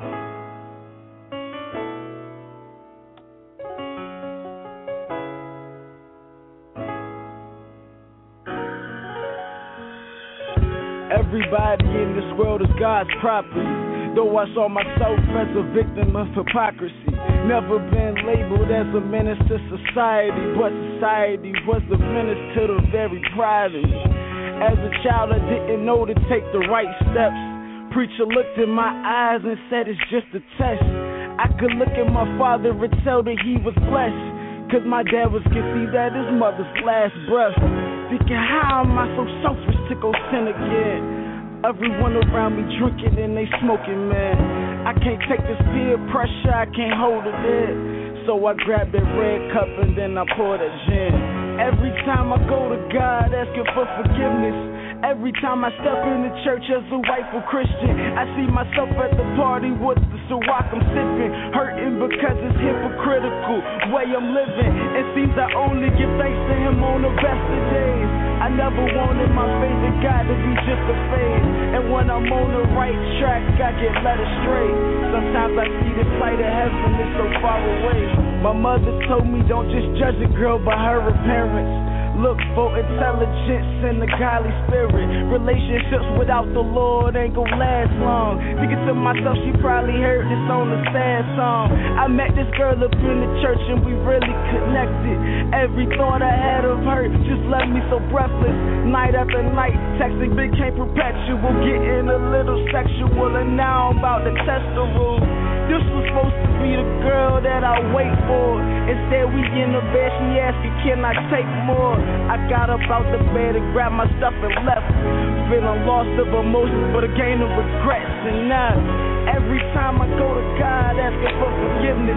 Everybody in this world is God's property. Though I saw myself as a victim of hypocrisy. Never been labeled as a menace to society, but society was a menace to the very pride of me. As a child, I didn't know to take the right steps. Preacher looked in my eyes and said it's just a test. I could look at my father and tell that he was blessed, cause my dad was conceived at his mother's last breath. Thinking, how am I so selfish to go sin again? Everyone around me drinking and they smoking, man. I can't take this peer pressure, I can't hold it in. So I grabbed that red cup and then I poured a gin. Every time I go to God asking for forgiveness, every time I step in the church as a rightful Christian, I see myself at the party with the Ciroc I'm sipping, hurting because it's hypocritical way I'm living. It seems I only give thanks to Him on the best of days. I never wanted my favorite God to be just a phase, and when I'm on the right track, I get led astray. Sometimes I see the sight of heaven is so far away. My mother told me don't just judge a girl by her appearance. Look for intelligence and a godly spirit. Relationships without the Lord ain't gon' last long. Thinking to myself, she probably heard this on a sad song. I met this girl up in the church and we really connected. Every thought I had of her just left me so breathless. Night after night, texting became perpetual, getting a little sexual, and now I'm about to test the rules. This was supposed to be the girl that I wait for. Instead we in the bed, she asking, can I take more? I got up out the bed and grabbed my stuff and left, feeling lost of emotions but a gain of regrets. And now every time I go to God asking for forgiveness,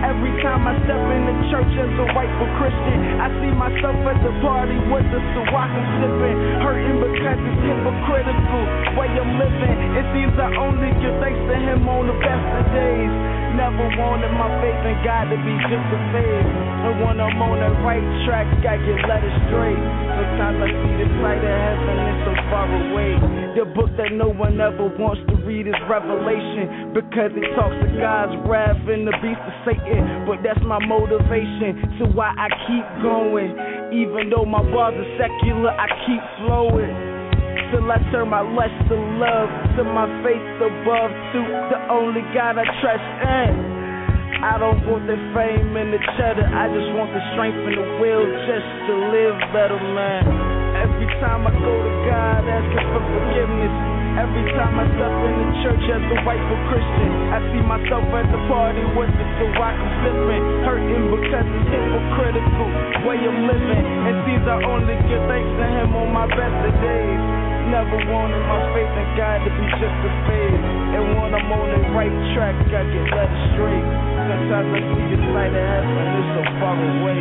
Every time I step in the church as a rightful Christian, I see myself at the party with the Ciroc I'm sipping, hurting because it's hypocritical way I'm living. It seems I only give thanks to Him on the best of days. Never wanted my faith in God to be just a phase. And when I'm on the right track, I get led astray. Sometimes I see the sight of heaven, it's so far away. The book that no one ever wants to read is Revelation, because it talks of God's wrath and the beast of Satan. But that's my motivation, so why I keep going. Even though my bars are secular, I keep flowing. Till I turn my lust to love, to my faith above, to the only God I trust in. I don't want the fame and the cheddar, I just want the strength and the will just to live better, man. Every time I go to God asking for forgiveness, every time I step in the church as a rightful Christian, I see myself at the party with the Ciroc I'm sipping, hurting because it's hypocritical way I'm living. It seems I only give thanks to Him on my best of days. Never wanted my faith in God to be just a phase. And when I'm on the right track, I get led astray. Sometimes I see the sight of heaven, it's so far away.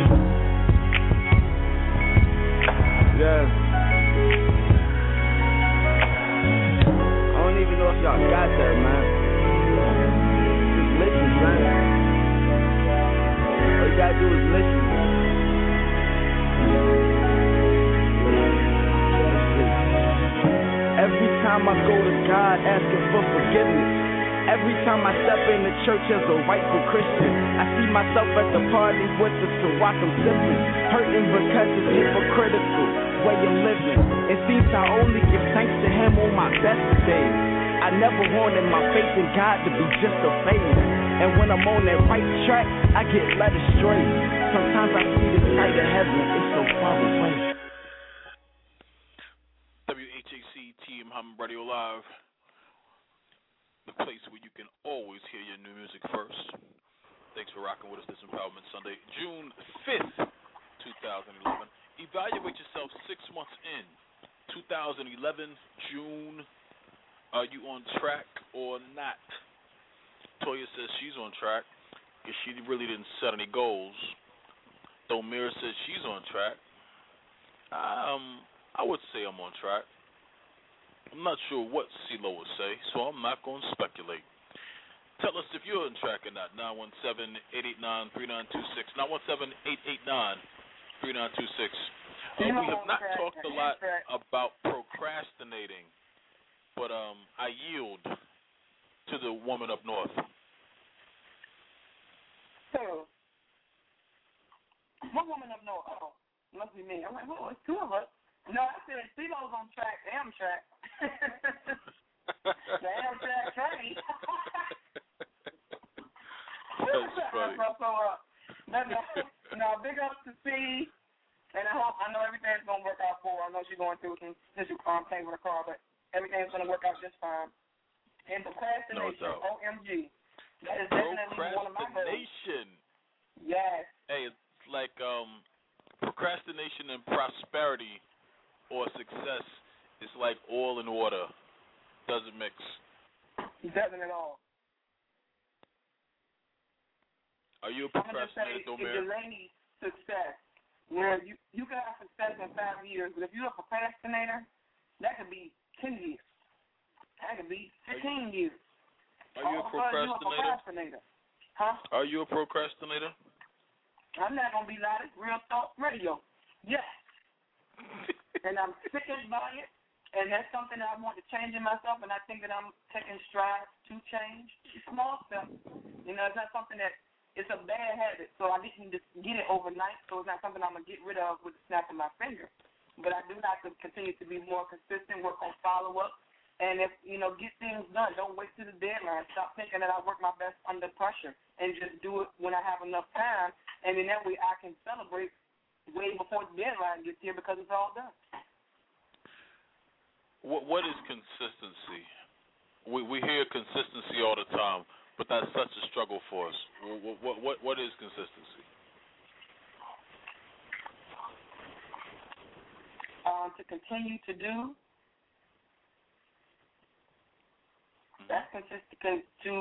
Yeah. I don't even know if y'all got that, man. Just listen, man. All you gotta do is listen. Every time I go to God asking for forgiveness, every time I step in the church as a rightful Christian, I see myself at the party with the Ciroc I'm sipping, hurting because it's hypocritical way I'm living. It seems I only give thanks to Him on my best days. I never wanted my faith in God to be just a phase. And when I'm on that right track, I get led astray. Sometimes I see the sight of heaven, it's so far away. TM Hyman Radio Live, the place where you can always hear your new music first. Thanks for rocking with us this Empowerment Sunday, June 5th, 2011. Evaluate yourself 6 months in. 2011, June, are you on track or not? Toya says she's on track because she really didn't set any goals. Domira says she's on track. I would say I'm on track. I'm not sure what CeeLo would say, so I'm not going to speculate. Tell us if you're on track or not. 917-889-3926. 917-889-3926. We have not talked a lot about procrastinating, but I yield to the woman up north. So, what woman up north? Oh, must be me. I'm like, oh, it's two of us. No, I said CeeLo's on track, Amtrak. The Amtrak train. That's funny. No, big up to C, and I know everything's gonna work out for her. I know she's going through some issue thing with her car, but everything's gonna work out just fine. And procrastination, no, OMG, that is definitely one of my goals. Procrastination. Yes. Hey, it's like procrastination and prosperity or success is like oil and water. Doesn't mix. It doesn't at all. Are you a procrastinator, Domir? It's delaying success. Where you can have success in 5 years, but if you're a procrastinator, that could be 10 years. That could be 15 years. Are you a procrastinator? Huh? Are you a procrastinator? I'm not going to be loud. It's Real Talk Radio. Yes. And I'm sickened by it, and that's something that I want to change in myself, and I think that I'm taking strides to change. Small stuff. You know, it's not something that, it's a bad habit, so I didn't just get it overnight, so it's not something I'm going to get rid of with the snap of my finger. But I do have to continue to be more consistent, work on follow-up, and if, get things done. Don't wait till the deadline. Stop thinking that I work my best under pressure, and just do it when I have enough time, and in that way I can celebrate way before the deadline gets here because it's all done. What is consistency? We hear consistency all the time, but that's such a struggle for us. What is consistency? To continue to do. That's consistent. To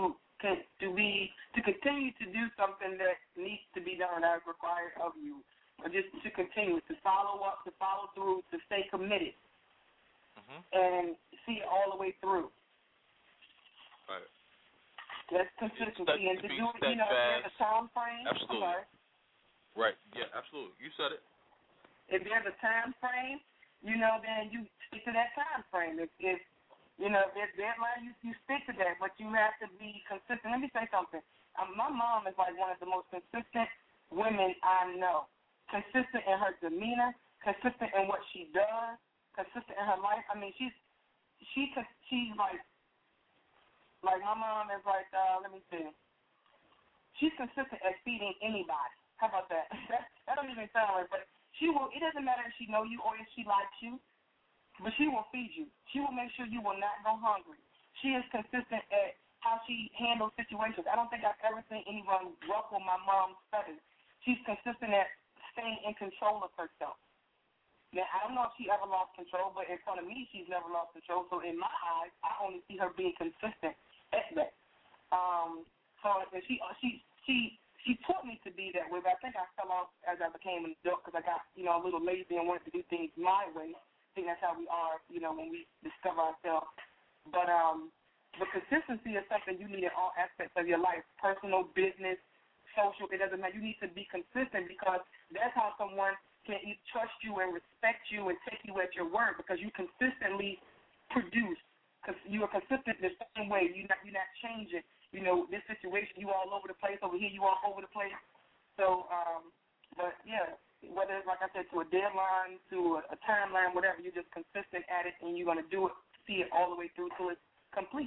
to continue to do something that needs to be done, that is required of you, or just to continue, to follow up, to follow through, to stay committed, and see it all the way through. Right. That's consistency, and to do it, if there's a time frame. Absolutely. Right. Yeah, absolutely. You said it. If there's a time frame, then you stick to that time frame. If there's deadline, you stick to that, but you have to be consistent. Let me say something. My mom is like one of the most consistent women I know. Consistent in her demeanor, consistent in what she does, consistent in her life. I mean, she's like my mom is like, let me see. She's consistent at feeding anybody. How about that? That don't even sound right, but she will. It doesn't matter if she know you or if she likes you, but she will feed you. She will make sure you will not go hungry. She is consistent at how she handles situations. I don't think I've ever seen anyone ruffle my mom's feathers. She's consistent at staying in control of herself. Now, I don't know if she ever lost control, but in front of me, she's never lost control. So in my eyes, I only see her being consistent at that. So she taught me to be that way, but I think I fell off as I became an adult because I got, a little lazy and wanted to do things my way. I think that's how we are, when we discover ourselves. But consistency is something you need in all aspects of your life, personal, business, social. It doesn't matter. You need to be consistent because that's how someone can trust you and respect you and take you at your word because you consistently produce. Because you are consistent the same way. You're not changing. This situation, you all over the place. Over here, you all over the place. So, but yeah, whether it's, like I said, to a deadline, to a timeline, whatever, you're just consistent at it, and you're going to do it, see it all the way through till it's complete.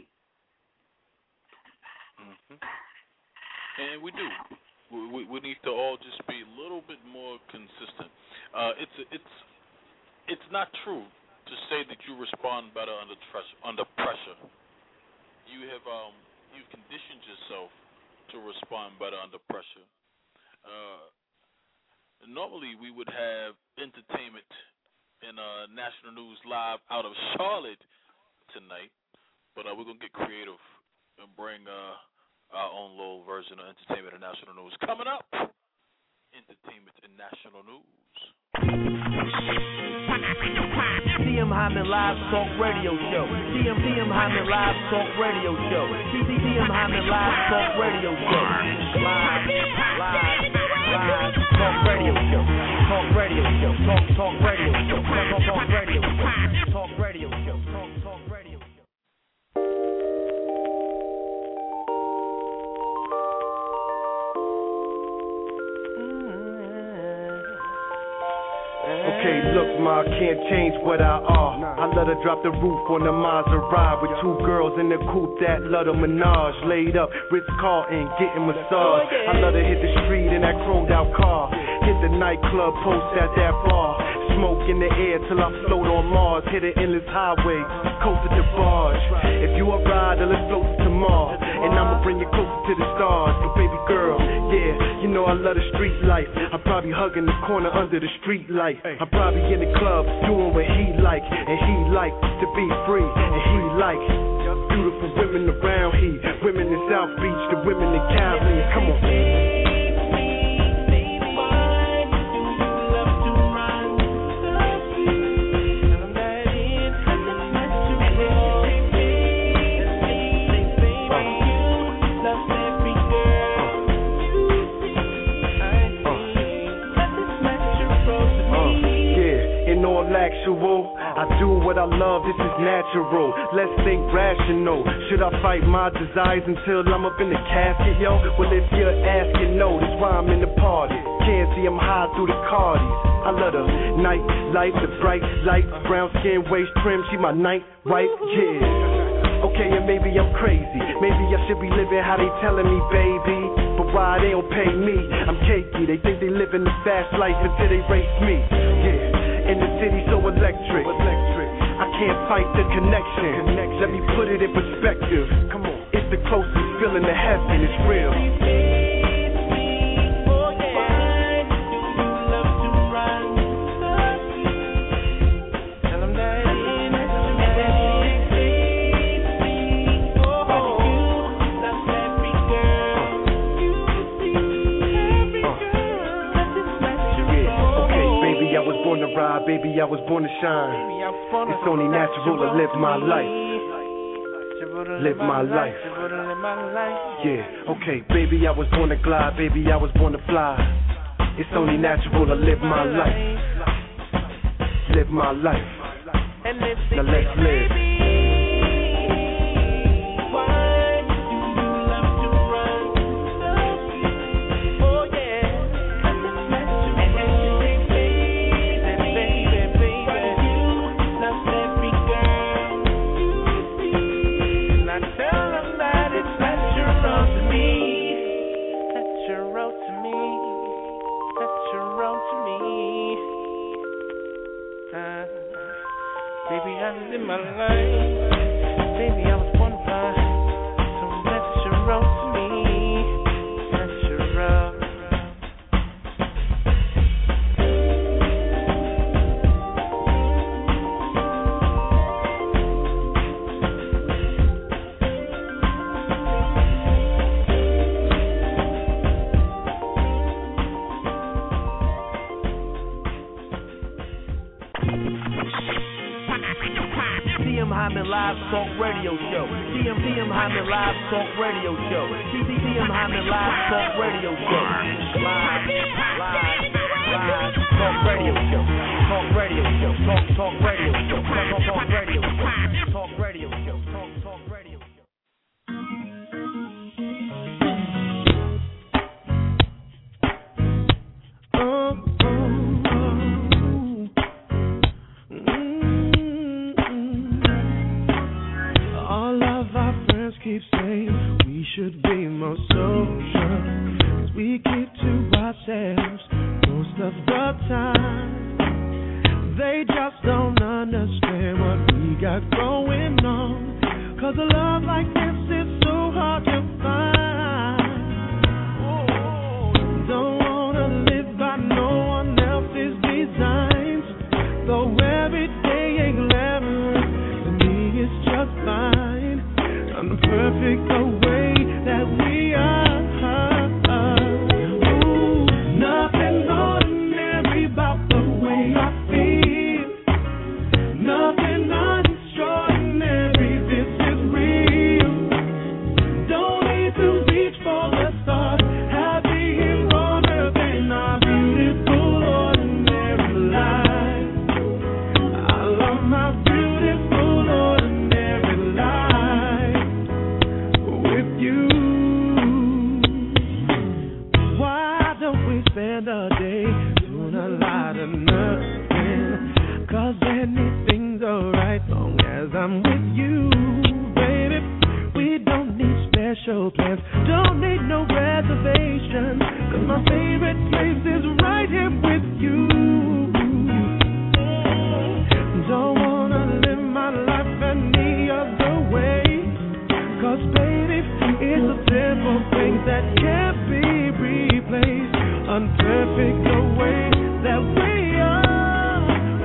And we do. We need to all just be a little bit more consistent. It's not true to say that you respond better under pressure. You've conditioned yourself to respond better under pressure. Normally we would have entertainment in National News Live out of Charlotte tonight, but we're going to get creative and bring our own little version of entertainment in National News. Coming up, entertainment in National News. TM Hyman Live Talk Radio Show. TM Hyman Live Talk Radio Show. TM Hyman Live Talk Radio Show. Live Talk Radio Show. Talk Radio Show. Talk Radio Show. Talk Radio Show. Talk Radio Show. Talk Radio Show. Okay, look, ma, can't change what I are. I let her drop the roof on the Maserati with two girls in the coupe that love the menage. Laid up, Ritz-Carlton, getting massage. I let her hit the street in that chromed out car. Hit the nightclub, post at that bar. Smoke in the air till I float on Mars. Hit an endless highway, coasted to barge. If you a rider, let's float to Mars. And I'ma bring you closer to the stars. But baby girl, yeah, I love the street life. I probably hugging the corner under the street light. I probably in the club doing what he like. And he like to be free. And he like beautiful women around here. Women in South Beach, the women in Cali. Come on. I do what I love, this is natural. Let's think rational. Should I fight my desires until I'm up in the casket, yo? Well, if you're asking, no, that's why I'm in the party. Can't see I'm high through the Cardis. I love the night light, the bright light, brown skin, waist trim, she my night, right? Yeah. Okay, and maybe I'm crazy. Maybe I should be living how they telling me, baby. But why they don't pay me? I'm cakey. They think they living the fast life until they race me. Yeah. In the city so electric. I can't fight the connection. Let me put it in perspective. Come on. It's the closest feeling to heaven. It's real. fly, baby, I was born to shine. It's only natural to live my life. Live my life. Yeah, okay, baby, I was born to glide, baby, I was born to fly. It's only natural to live my life. Live my life. Now let's live. In my life, baby, I was born to fly, so let you roll to me, let you roll. TM Hyman Live Talk Radio Show. TM Hyman Live Talk Radio Show. TM Hyman Live Talk Radio Show. Live Talk Radio Show. Talk Radio Show. Talk Radio Show. Talk Radio Show. Talk Radio Show. Talk Radio Show. Keep saying we should be more social, 'cause we keep to ourselves most of the time. They just don't understand what we got going on, 'cause a love like this is so hard to find. Don't wanna live by no one else's designs, though every day ain't glamorous, to me it's just fine. Perfect the way that we are. Ooh, nothing ordinary about the way I feel. Nothing extraordinary. This is real. Don't need to reach for the stars. Happy here on earth in our beautiful ordinary life. I love my beautiful ordinary life. Spend a day doing a lot of nothing, 'cause anything's alright long as I'm with you, baby. We don't need special plans, don't need no reservations, 'cause my favorite place is right here with you. Don't wanna live my life any other way, 'cause baby, it's the simple things that can't be replaced. Unperfect the way that we are.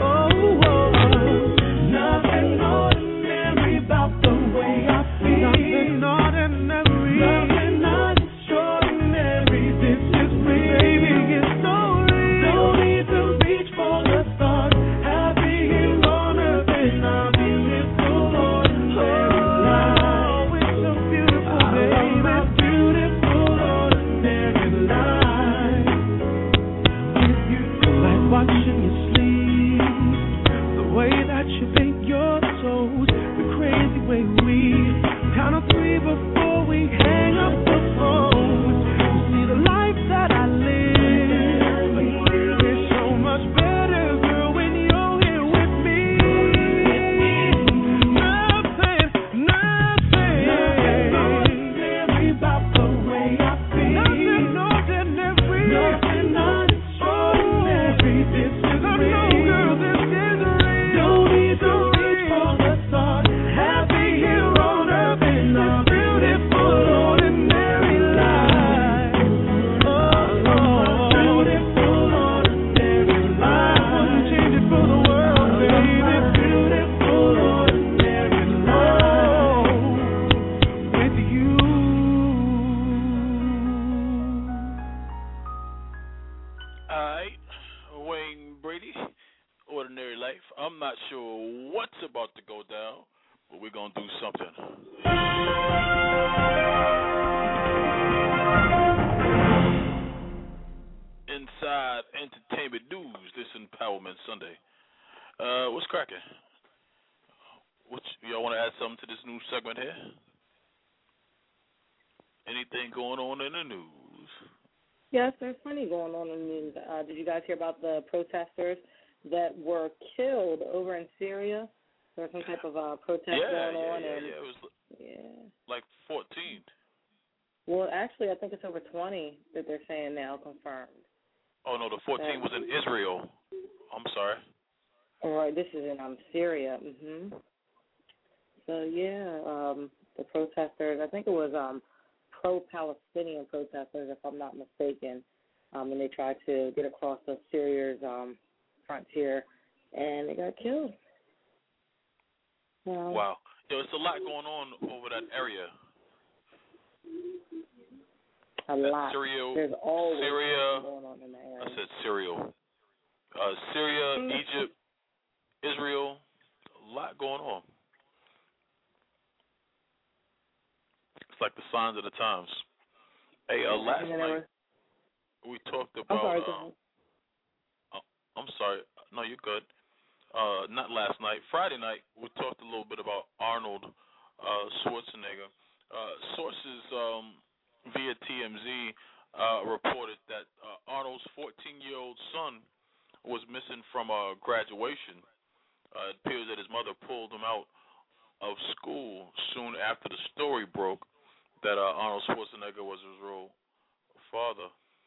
Nothing ordinary about the way I feel. Nothing ordinary. Nothing extraordinary. This is real. Baby, it's so real. Don't need to reach for the stars. Happy here on earth in our beautiful ordinary life. Oh, it's so beautiful, baby. I love my beautiful ordinary life. Watching you sleep, the way that you paint your toes, the crazy way we count on three before we hang up the phone. You see the life that I live, it's so much better, girl, when you're here with me. Nothing ordinary about the way I feel. Nothing ordinary. Nothing extraordinary. This is real. Girl, this is real. Don't need to reach for the stars. Happy here on earth in our beautiful ordinary life. Beautiful ordinary life. Wouldn't change it for the world, baby. Beautiful ordinary life with you. I'm not sure what's about to go down, but we're going to do something. Inside Entertainment News, this Empowerment Sunday. What's cracking? Y'all want to add something to this new segment here? Anything going on in the news? Yes, there's plenty going on in the news. Did you guys hear about the protesters that were killed over in Syria? There was some type of protest going on. It was like 14. Well, actually, I think it's over 20 that they're saying now confirmed. Oh, no, the 14 was in Israel. I'm sorry. All right, this is in Syria. So, the protesters, I think it was pro-Palestinian protesters, if I'm not mistaken, and they tried to get across the Syria's frontier, and they got killed. Wow. There's a lot going on over that area. A lot. There's always Syria, going on in that area. I said Syria. Syria, Egypt, Israel, a lot going on. It's like the signs of the times. Hey, last night we talked about. I'm sorry. No, you're good. Not last night. Friday night we talked a little bit about Arnold Schwarzenegger. Sources via TMZ reported that Arnold's 14-year-old son was missing from graduation. It appears that his mother pulled him out of school soon after the story broke that Arnold Schwarzenegger was his real father.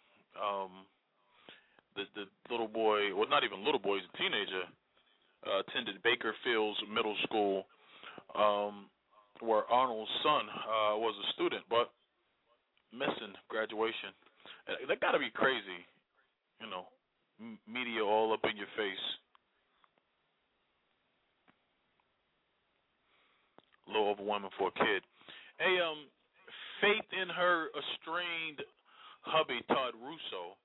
The little boy, well, not even little boy, he's a teenager, attended Baker Fields Middle School, where Arnold's son was a student, but missing graduation. That got to be crazy, you know, media all up in your face. A little overwhelming for a kid. Hey, Faith in her estranged hubby, Todd Russo,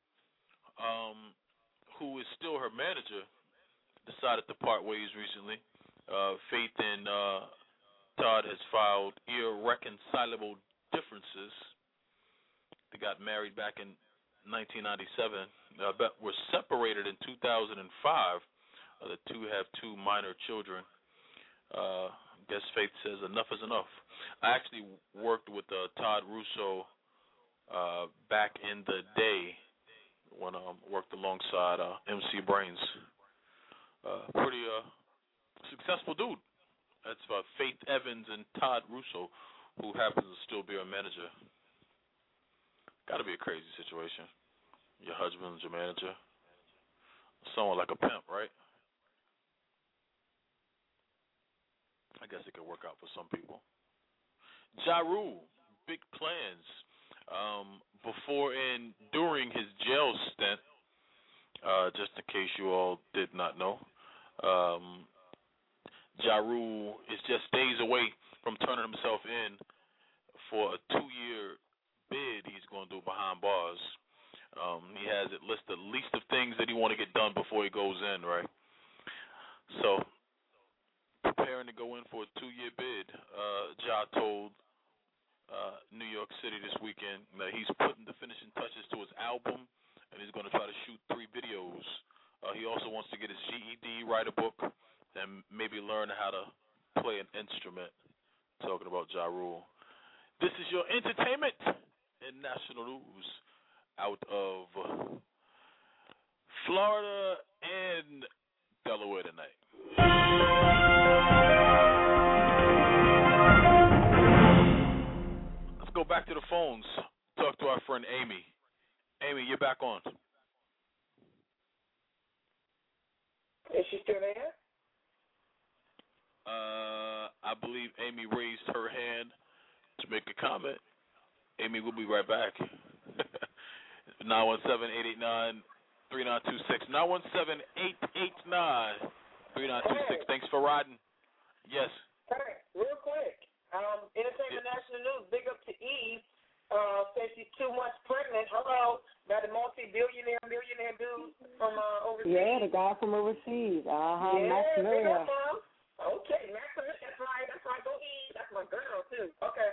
who is still her manager, decided to part ways recently. Faith and Todd has filed irreconcilable differences. They got married back in 1997, but were separated in 2005. The two have two minor children. I guess Faith says enough is enough. I actually worked with Todd Russo back in the day when I worked alongside MC Brains. Pretty successful dude. That's Faith Evans and Todd Russo, who happens to still be our manager. Got to be a crazy situation. Your husband's your manager. Someone like a pimp, right? I guess it could work out for some people. Ja Rule, big plans. Before and during his jail stint, just in case you all did not know, Ja Rule is just days away from turning himself in for a 2-year bid he's going to do behind bars. He has it listed a list of things that he want to get done before he goes in, right? So, preparing to go in for a 2-year bid, Ja told New York City this weekend that he's putting the finishing touches to his album, and he's going to try to shoot 3 videos. He also wants to get his GED, write a book, and maybe learn how to play an instrument. Talking about Ja Rule. This is your entertainment and national news out of Florida and Delaware tonight. Let's go back to the phones. Talk to our friend Amy. Amy, you're back on. Is she still there? I believe Amy raised her hand to make a comment. Amy, we'll be right back. 917-889-3926. 917-889-3926. Thanks for riding. Yes. Hey, real quick. Entertainment National News, big up to Eve. Says she's 2 months pregnant. Hello. Now the multi-billionaire, millionaire light-skinned dude from overseas? Yeah, the guy from overseas. Yeah, Maximilian. Okay, Maximilian. That's right. Go eat. That's my girl, too. Okay.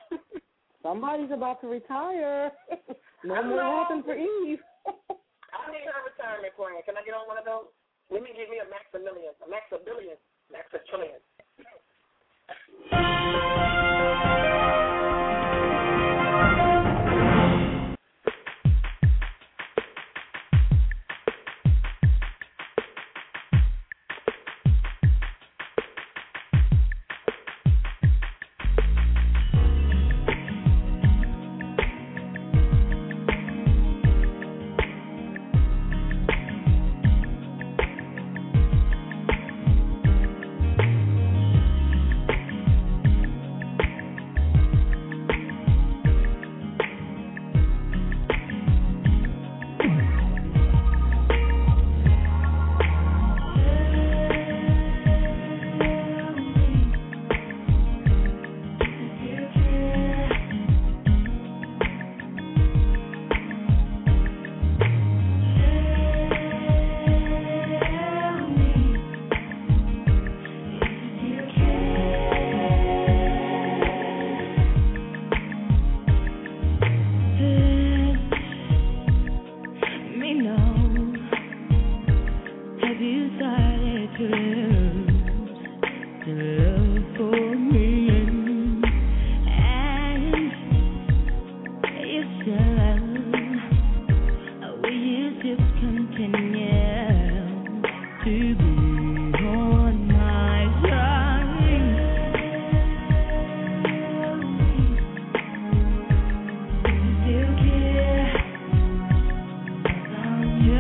Somebody's about to retire. No more rapping for Eve. I need her retirement plan. Can I get on one of those? Let me give me a Maximilian, a Maxabillion, Maxatrillion. Yeah.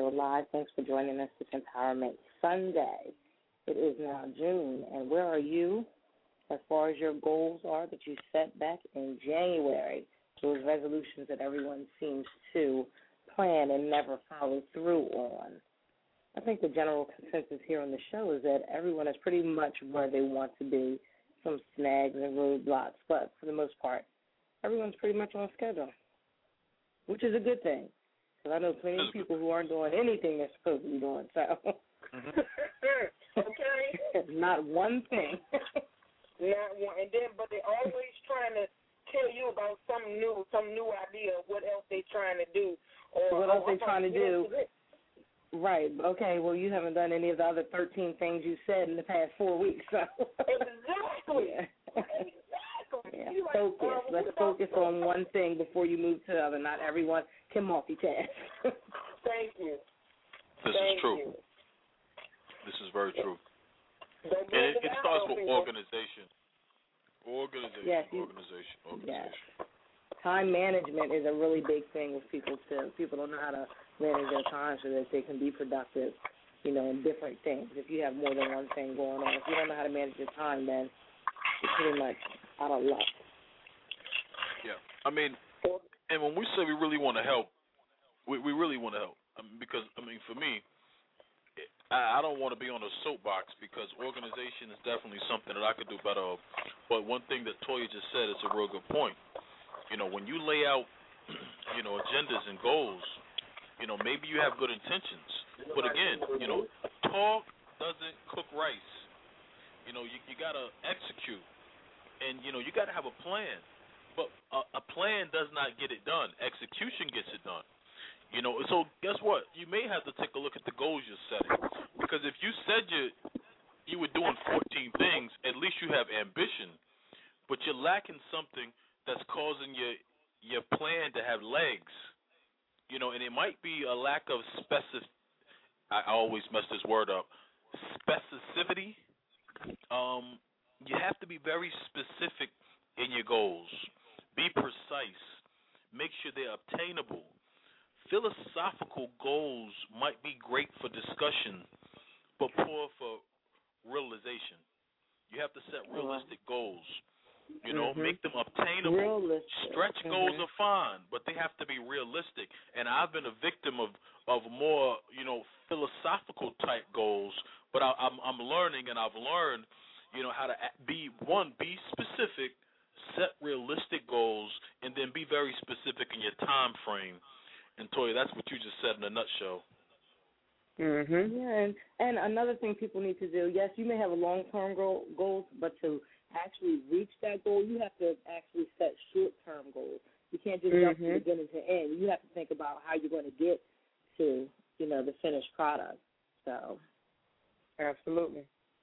Radio Live. Thanks for joining us this Empowerment Sunday. It is now June, and where are you as far as your goals are that you set back in January? Those resolutions that everyone seems to plan and never follow through on. I think the general consensus here on the show is that everyone is pretty much where they want to be, some snags and roadblocks, but for the most part, everyone's pretty much on schedule, which is a good thing. Because I know plenty of people who aren't doing anything they're supposed to be doing, so. Okay. Not one thing. Not one. And then, but they're always trying to tell you about some new idea of what else they're trying to do. Or what else they're trying to do. Right. Okay, well, you haven't done any of the other 13 things you said in the past 4 weeks. So. Exactly. Yeah. Exactly. Yeah. Focus. Let's focus on one thing before you move to the other. Not everyone can multitask. Thank you. This is true. You. This is very true. And it starts with organization. Yes. Organization. Yes. Time management is a really big thing with people, too. People don't know how to manage their time so that they can be productive, in different things. If you have more than one thing going on, if you don't know how to manage your time, then you're pretty much out of luck. Yeah. I mean, and when we say we really want to help, we really want to help. Because, for me, I don't want to be on a soapbox because organization is definitely something that I could do better of. But one thing that Toya just said is a real good point. When you lay out, agendas and goals, maybe you have good intentions. But again, talk doesn't cook rice. You got to execute. And, you got to have a plan. But a plan does not get it done. Execution gets it done. So guess what? You may have to take a look at the goals you're setting. Because if you said you were doing 14 things, at least you have ambition. But you're lacking something that's causing your plan to have legs. And it might be a lack of I always mess this word up. Specificity. You have to be very specific in your goals. Be precise. Make sure they're obtainable. Philosophical goals might be great for discussion, but poor for realization. You have to set realistic goals. Make them obtainable. Realistic. Stretch goals are fine, but they have to be realistic. And I've been a victim of more, philosophical type goals. But I'm learning, and I've learned, how to be specific, set realistic goals, and then be very specific in your time frame. And Toya, that's what you just said in a nutshell. Yeah, and another thing people need to do, yes, you may have a long-term goals, but to actually reach that goal, you have to actually set short-term goals. You can't just jump from beginning to end. You have to think about how you're going to get to, the finished product. So, absolutely.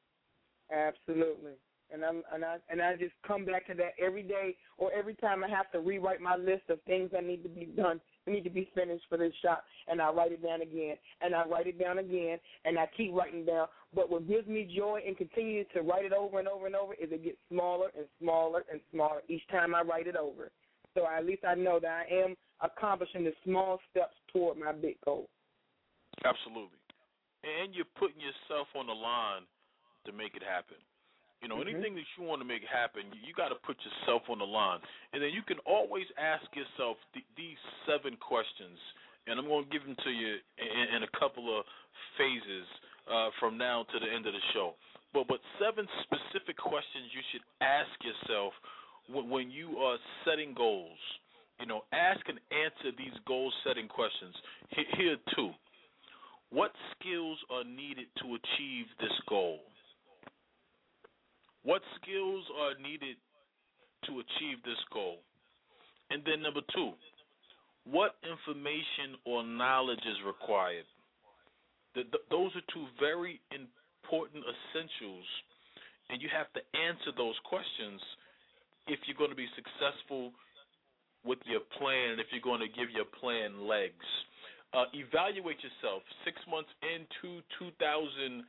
And I just come back to that every day or every time I have to rewrite my list of things that need to be done, need to be finished for this shop, and I write it down again, and I write it down again, and I keep writing down. But what gives me joy and continue to write it over and over and over is it gets smaller and smaller and smaller each time I write it over. So at least I know that I am accomplishing the small steps toward my big goal. Absolutely. And you're putting yourself on the line to make it happen. Anything that you want to make happen, you got to put yourself on the line. And then you can always ask yourself these 7 questions, and I'm going to give them to you in a couple of phases from now to the end of the show. But 7 specific questions you should ask yourself when you are setting goals. Ask and answer these goal-setting questions. Here are 2. What skills are needed to achieve this goal? What skills are needed to achieve this goal? And then number 2, what information or knowledge is required? Those are 2 very important essentials, and you have to answer those questions if you're going to be successful with your plan and if you're going to give your plan legs. Evaluate yourself 6 months into 2011.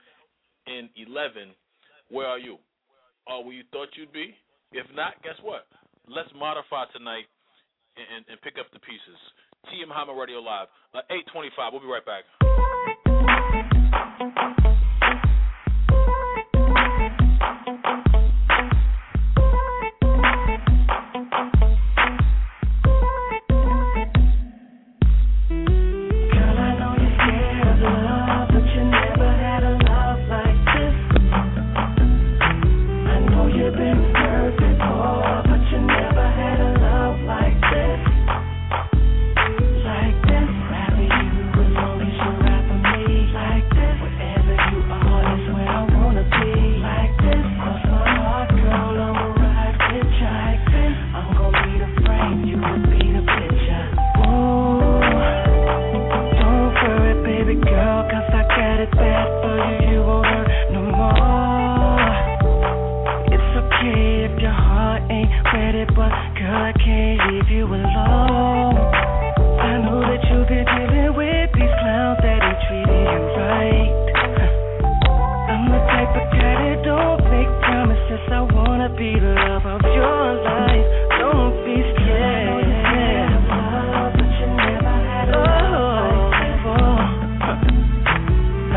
Where are you? Where you thought you'd be? If not, guess what? Let's modify tonight and pick up the pieces. TM Hyman Radio Live, 8:25. We'll be right back.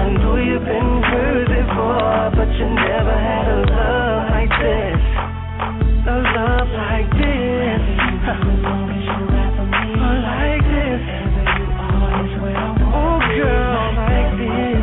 know you've been hurt before, but you never had a love like this. A love like this. Like this. Oh, girl, like this.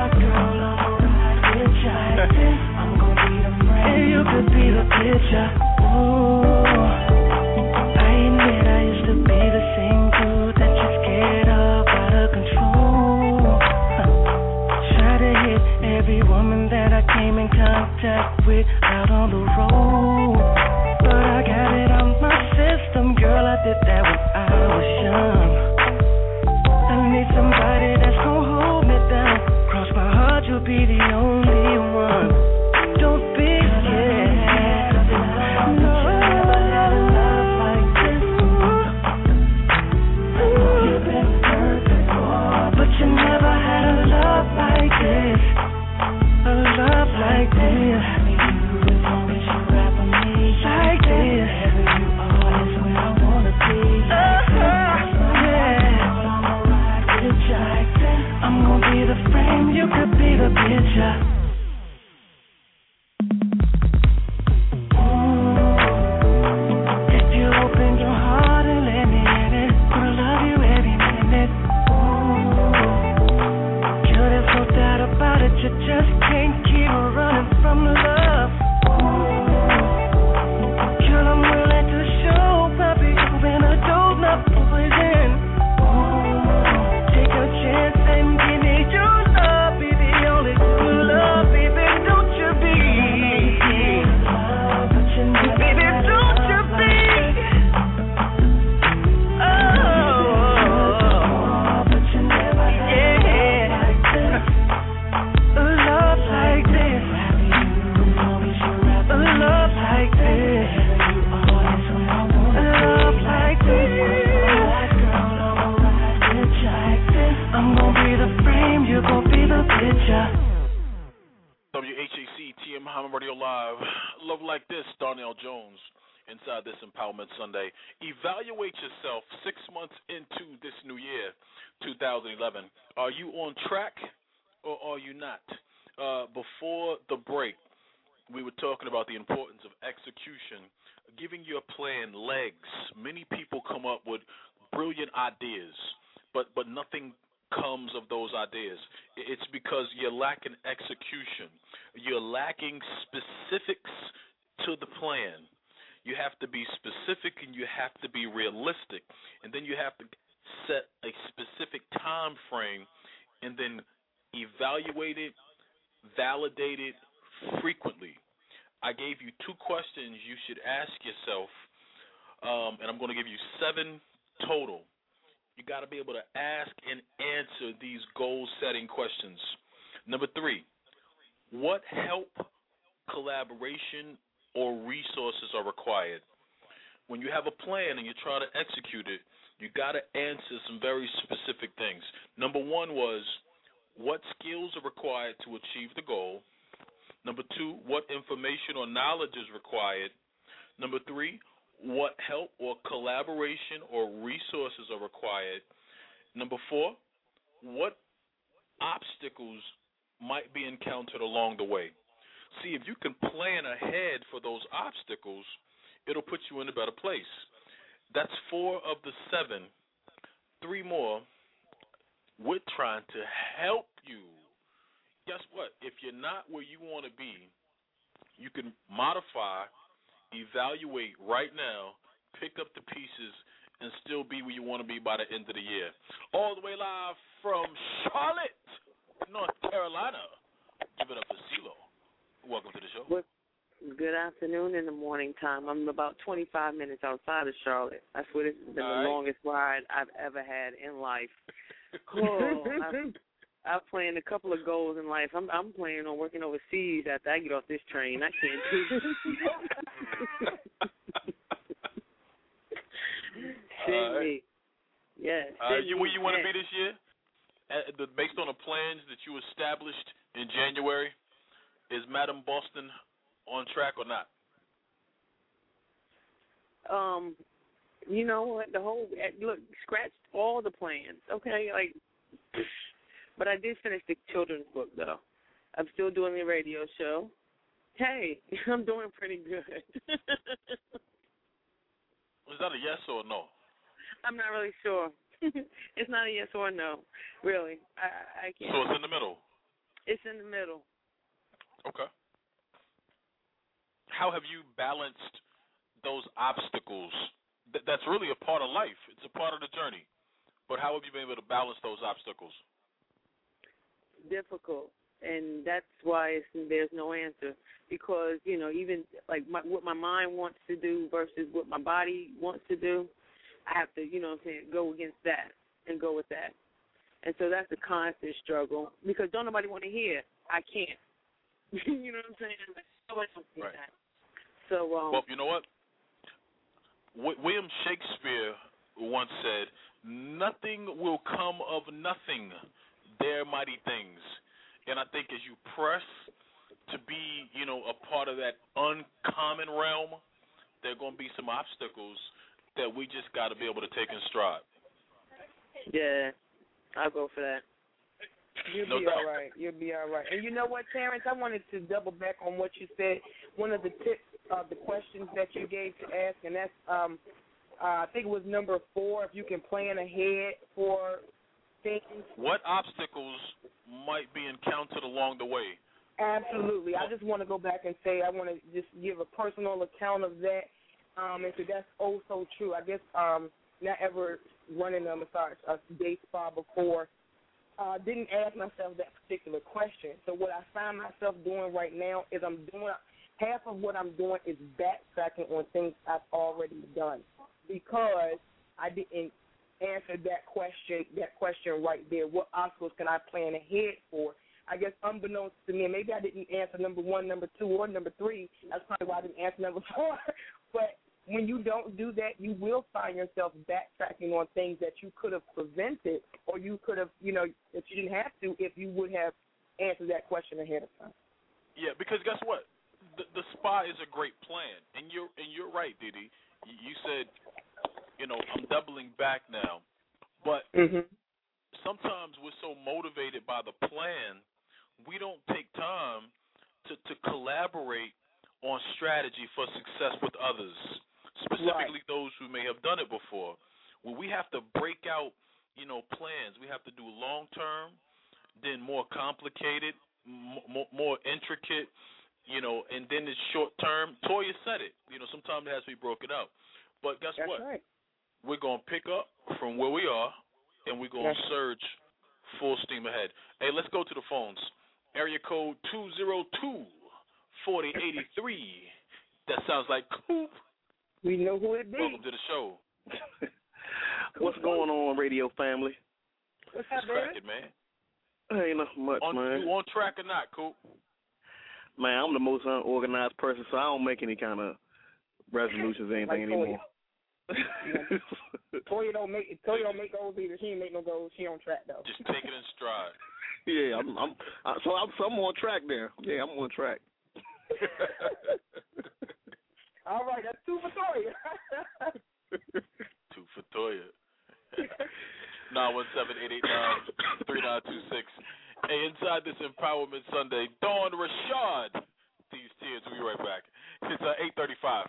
And you could be the picture. Ooh, I admit I used to be the same dude that you're scared of, out of control. Try to hit every woman that I came in contact with out on the road, but I got it on my system, girl. I did that when I was young. I need somebody that's gonna hold me down. Cross my heart, you'll be the only one. Don't be scared. No, never had a love like this. You've been hurt before, but you never had a love like this. A love like this. Like this. I'm gonna be the frame, you could be the picture. If you open your heart and let me in it, gonna love you every minute. Girl, there's no doubt about it, you just can't keep running from love. Girl, I'm willing to show, papi, you've been a dope, not poison. Take a chance and give me your love, be the only true love, baby, don't you be. Baby, don't you be. Oh, yeah. A love like this. A love like this. A love like this. I'm gonna be the frame, you gon' be the picture. WHAC TM Muhammad Radio Live. Love Like This, Darnell Jones. Inside this Empowerment Sunday. Evaluate yourself 6 months into this new year, 2011. Are you on track or are you not? Before the break, we were talking about the importance of execution, giving your plan legs. Many people come up with brilliant ideas, but nothing comes of those ideas. It's because you're lacking execution. You're lacking specifics to the plan. You have to be specific and you have to be realistic. And then you have to set a specific time frame and then evaluate it, validate it frequently. I gave you 2 questions you should ask yourself, and I'm going to give you 7 total. You got to be able to ask and answer these goal-setting questions. Number 3, what help, collaboration, or resources are required? When you have a plan and you try to execute it, you got to answer some very specific things. Number 1 was, what skills are required to achieve the goal? Number 2, what information or knowledge is required? Number 3, what help or collaboration or resources are required? Number 4, what obstacles might be encountered along the way? See, if you can plan ahead for those obstacles, it'll put you in a better place. That's 4 of the 7. 3 more. We're trying to help you. Guess what? If you're not where you want to be, you can modify, evaluate right now, pick up the pieces, and still be where you want to be by the end of the year. All the way live from Charlotte, North Carolina. Give it up for CeeLo. Welcome to the show. Good afternoon in the morning time. I'm about 25 minutes outside of Charlotte. I swear this has been the longest ride I've ever had in life. I've planned a couple of goals in life. I'm planning on working overseas after I get off this train. I can't do this. Send me. Yes. Where you want to be this year? Based on the plans that you established in January, is Madam Boston on track or not? You know what? Look, scratch all the plans, okay? Like, But I did finish the children's book, though. I'm still doing the radio show. Hey, I'm doing pretty good. Is that a yes or a no? I'm not really sure. It's not a yes or a no, really. I can't. So it's in the middle? It's in the middle. Okay. How have you balanced those obstacles? That's really a part of life. It's a part of the journey. But how have you been able to balance those obstacles? Difficult, and that's why there's no answer. Because, you know, even like what my mind wants to do versus what my body wants to do, I have to, you know what I'm saying, go against that and go with that. And so that's a constant struggle because don't nobody want to hear, I can't. You know what I'm saying? Nobody wants to hear that. So, well, you know what? William Shakespeare once said, "Nothing will come of nothing, they're mighty things." And I think as you press to be, you know, a part of that uncommon realm, there are going to be some obstacles that we just got to be able to take in stride. Yeah, I'll go for that. You'll be all right. You'll be all right. And you know what, Terrence? I wanted to double back on what you said. One of the tips, the questions that you gave to ask, and that's, I think it was number 4, if you can plan ahead for things. What obstacles might be encountered along the way? Absolutely. I just want to go back and say I want to just give a personal account of that. And so that's oh so true. I guess not ever running a massage, a day spa before, didn't ask myself that particular question. So what I find myself doing right now is half of what I'm doing is backtracking on things I've already done because I didn't answer that question right there. What obstacles can I plan ahead for? I guess unbeknownst to me, maybe I didn't answer number 1, number 2, or number 3. That's probably why I didn't answer number 4. But when you don't do that, you will find yourself backtracking on things that you could have prevented or you could have, you know, that you didn't have to if you would have answered that question ahead of time. Yeah, because guess what? The spa is a great plan, and you're right, Didi. You said, you know, I'm doubling back now, but sometimes we're so motivated by the plan, we don't take time to collaborate on strategy for success with others, specifically those who may have done it before. When we have to break out, you know, plans, we have to do long-term, then more complicated, more intricate, you know, and then it's short-term. Toya said it. You know, sometimes it has to be broken up. But guess what? Right. We're going to pick up from where we are, and we're going to surge full steam ahead. Hey, let's go to the phones. Area code 202-4083. That sounds like Coop. We know who it be. Welcome to the show. What's going on, radio family? What's up, cracking, man? Ain't nothing much, man. You on track or not, Coop? Man, I'm the most unorganized person, so I don't make any kind of resolutions or anything anymore. Toya don't make goals either. She ain't make no goals. She on track though. Just take it in stride. Yeah, I'm on track there. Yeah, I'm on track. All right, that's 2 for Toya. 2 for Toya. 917-889-3926. Hey, inside this Empowerment Sunday, Dawn Rashad. These tears. We'll be right back. It's 8:35.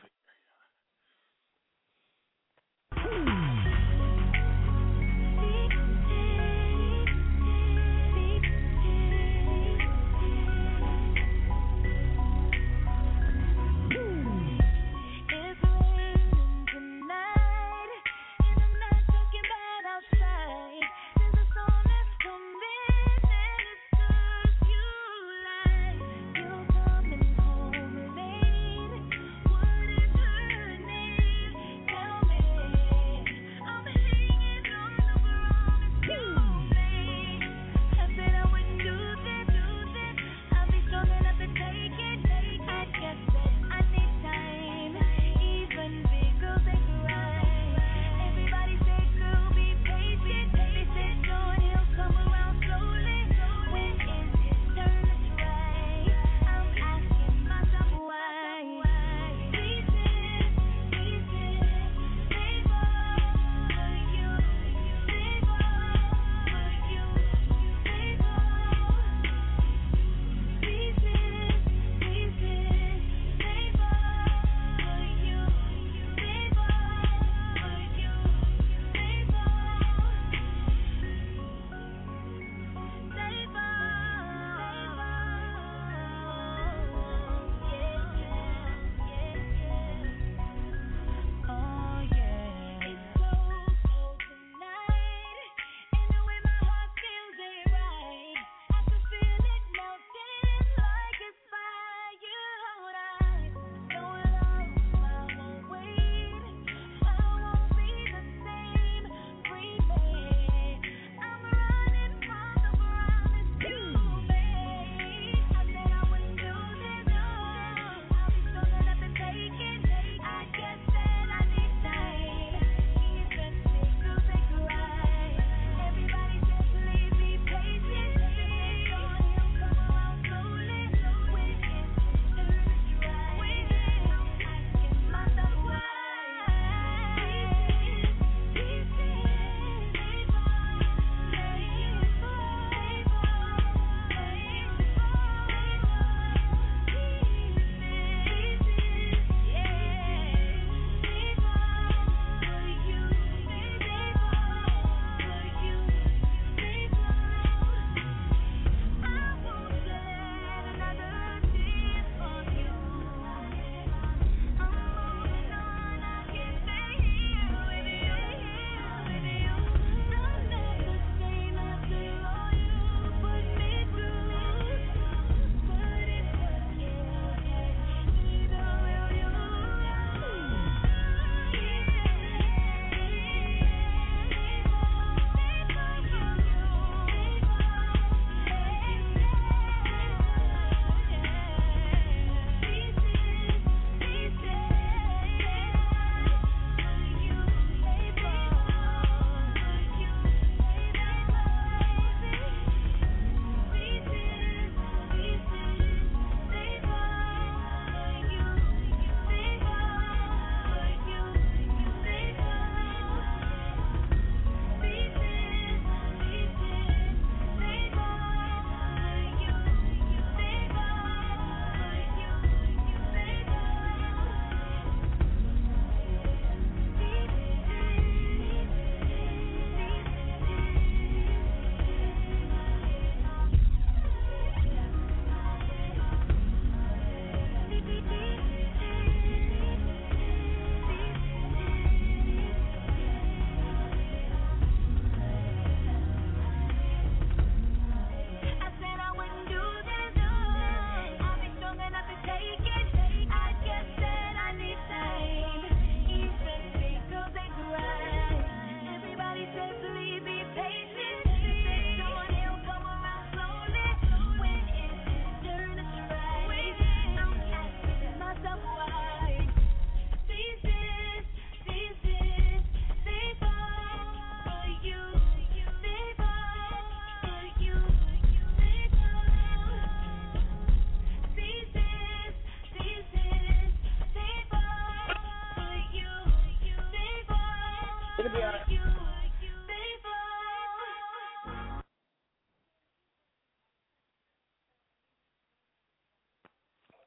What is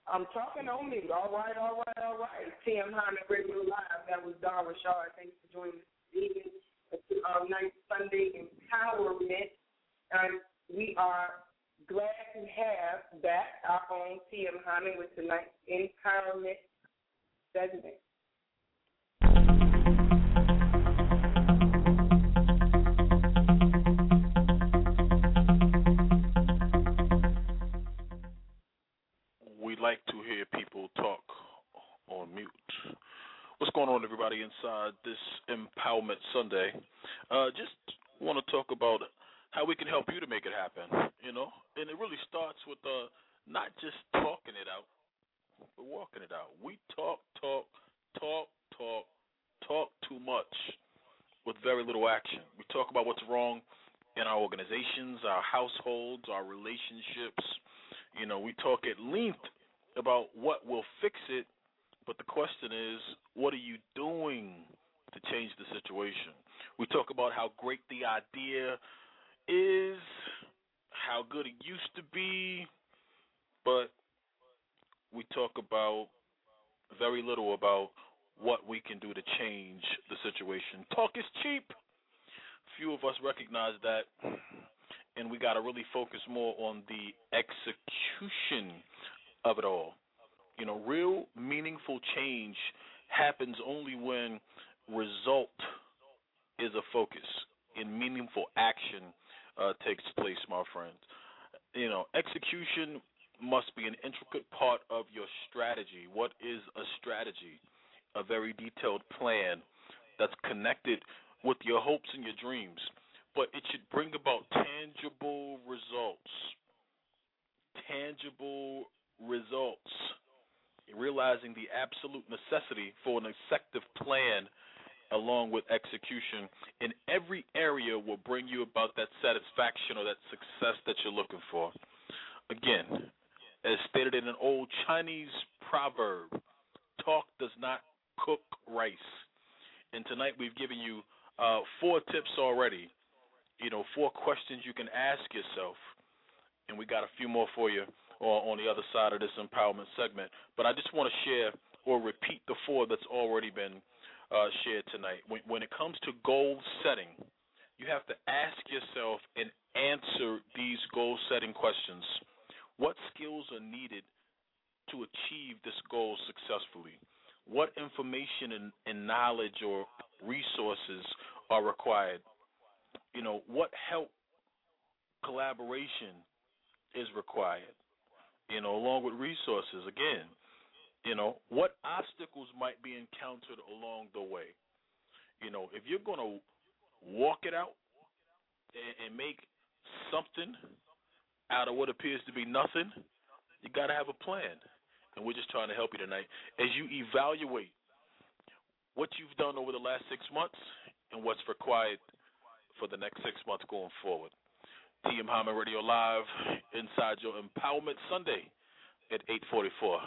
I'm talking on me. All right. TM Hyman Radio Live. That was Don Rashard. Thanks for joining us this evening. It's our night Sunday Empowerment. And we are glad to have back our own TM Hyman with tonight's Empowerment segment. We like to hear people talk on mute. What's going on, everybody, inside this Empowerment Sunday? Just want to talk about how we can help you to make it happen, you know? And it really starts with not just talking it out, but walking it out. We talk too much with very little action. We talk about what's wrong in our organizations, our households, our relationships. You know, we talk at length about what will fix it, but the question is, what are you doing to change the situation? We talk about how great the idea is, how good it used to be, but we talk about very little about what we can do to change the situation. Talk is cheap. Few of us recognize that, and we got to really focus more on the execution of it all. You know, real meaningful change happens only when result is a focus and meaningful action takes place, my friends. You know, execution must be an intricate part of your strategy. What is a strategy? A very detailed plan that's connected with your hopes and your dreams, but it should bring about tangible results. Tangible results. Realizing the absolute necessity for an effective plan along with execution in every area will bring you about that satisfaction or that success that you're looking for. Again, as stated in an old Chinese proverb, talk does not cook rice. And tonight we've given you 4 tips already, 4 questions you can ask yourself. And we got a few more for you on the other side of this empowerment segment. But I just want to share or repeat the 4 that's already been shared tonight. When it comes to goal setting, you have to ask yourself and answer these goal-setting questions. What skills are needed to achieve this goal successfully? What information and knowledge or resources are required? What help, collaboration is required, along with resources. Again, what obstacles might be encountered along the way? If you're going to walk it out and make something out of what appears to be nothing, you got to have a plan. And we're just trying to help you tonight as you evaluate what you've done over the last 6 months and what's required for the next 6 months going forward. TM Hyman Radio Live inside your Empowerment Sunday at 8:44.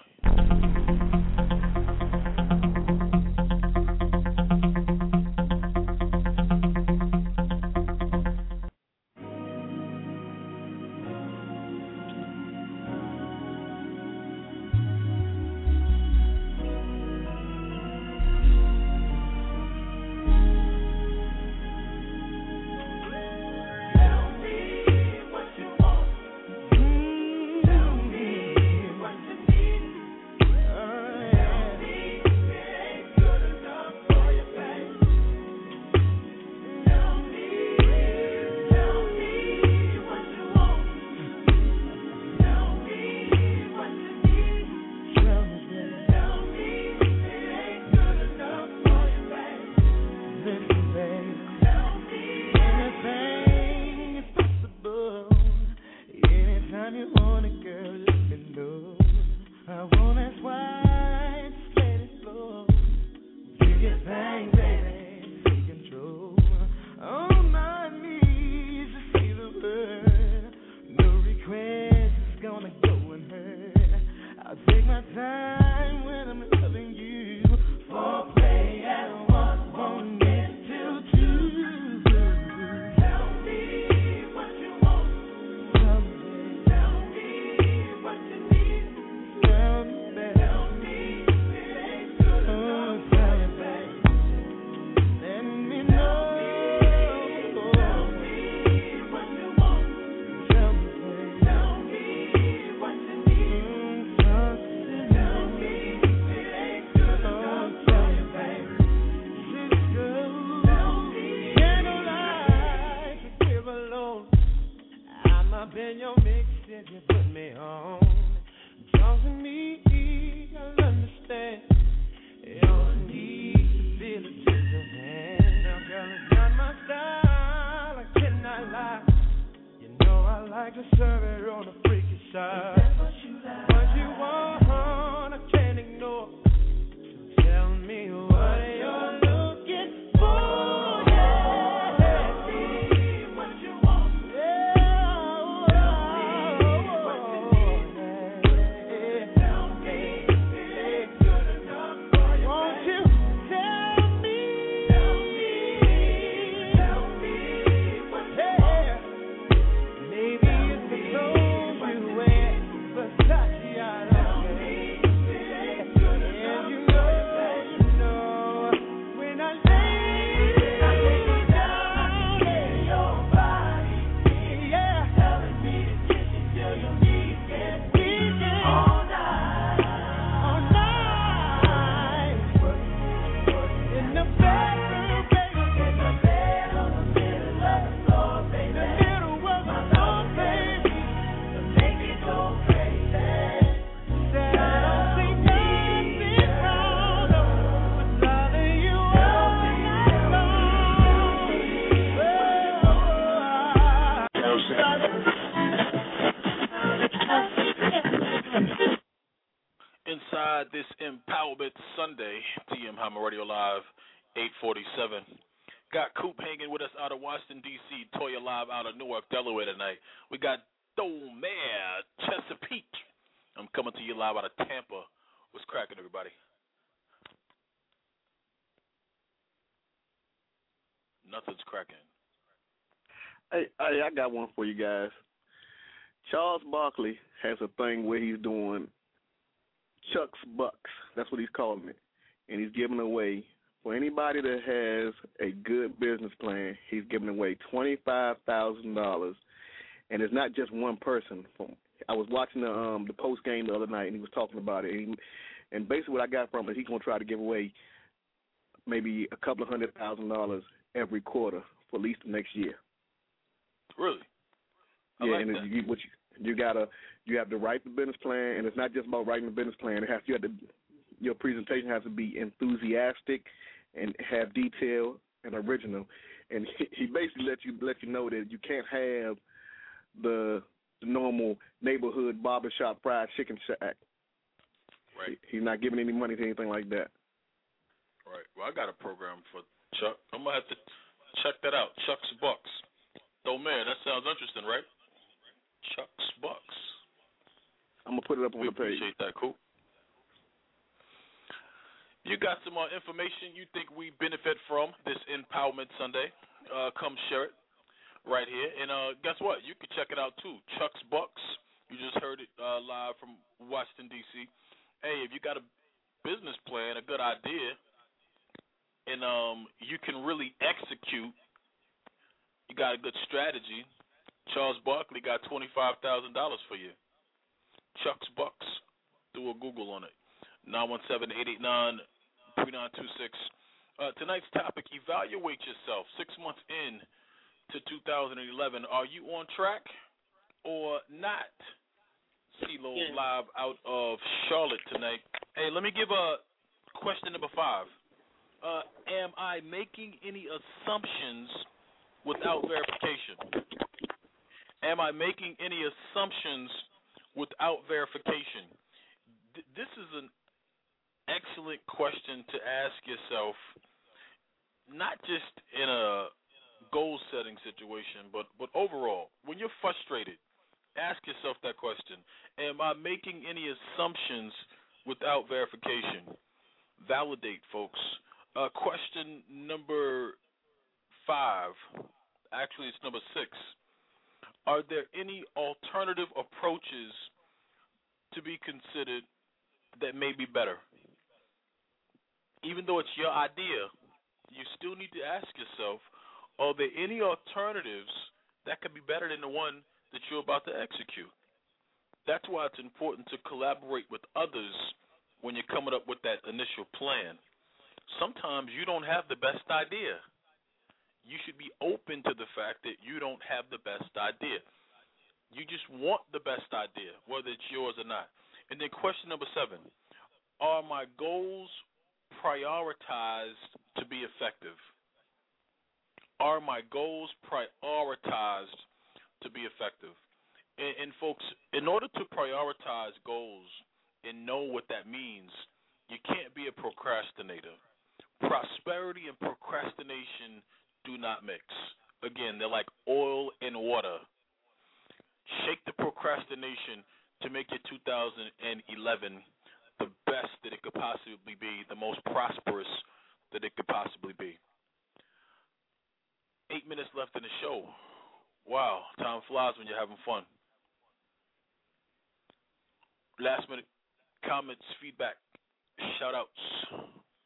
Tell me if you put me on. Talk to me, I'll understand. Your need to feel it to the hand. Now, girl, it's not my style, I cannot lie. You know I like to serve it on the freaky side. That's what you like. What you want, I can't ignore. So tell me what you're looking for. Inside this Empowerment Sunday, TM Hammer Radio Live, 847. Got Coop hanging with us out of Washington, D.C., Toya Live out of Newark, Delaware tonight. We got Domare, Chesapeake. I'm coming to you live out of Tampa. What's cracking, everybody? Nothing's cracking. Hey, I got one for you guys. Charles Barkley has a thing where he's doing Chuck's Bucks. That's what he's calling it. And he's giving away, for anybody that has a good business plan, he's giving away $25,000. And it's not just one person. I was watching the post game the other night, and he was talking about it. And basically what I got from it, he's going to try to give away maybe a couple of $100,000 every quarter for at least the next year. Really? Yeah, like and you have to write the business plan, and it's not just about writing the business plan. Your presentation has to be enthusiastic and have detail and original. And he basically let you know that you can't have the normal neighborhood barbershop fried chicken shack. Right. He's not giving any money to anything like that. Right. Well, I got a program for Chuck. I'm gonna have to check that out. Chuck's Bucks. Oh man, that sounds interesting, right? Chuck's Bucks. I'm gonna put it up on the page. Appreciate that. Cool. You got some information you think we benefit from this Empowerment Sunday? Come share it right here. And guess what? You can check it out too. Chuck's Bucks. You just heard it live from Washington, D.C. Hey, if you got a business plan, a good idea, and you can really execute, you got a good strategy, Charles Barkley got $25,000 for you. Chuck's Bucks. Do a Google on it. 917-889-3926. Tonight's topic, evaluate yourself. 6 months in to 2011. Are you on track or not? CeeLo live out of Charlotte tonight. Hey, let me give a question number 5. Am I making any assumptions without verification? Am I making any assumptions without verification? This is an excellent question to ask yourself, not just in a goal-setting situation, but overall. When you're frustrated, ask yourself that question. Am I making any assumptions without verification? Validate, folks. Question number 5. Actually, it's number 6. Are there any alternative approaches to be considered that may be better? Even though it's your idea, you still need to ask yourself, are there any alternatives that could be better than the one that you're about to execute? That's why it's important to collaborate with others when you're coming up with that initial plan. Sometimes you don't have the best idea. You should be open to the fact that you don't have the best idea. You just want the best idea, whether it's yours or not. And then question number 7, are my goals prioritized to be effective? Are my goals prioritized to be effective? And folks, in order to prioritize goals and know what that means, you can't be a procrastinator. Prosperity and procrastination do not mix. Again, they're like oil and water. Shake the procrastination to make your 2011 the best that it could possibly be, the most prosperous that it could possibly be. 8 minutes left in the show. Wow, time flies when you're having fun. Last minute comments, feedback, shout outs.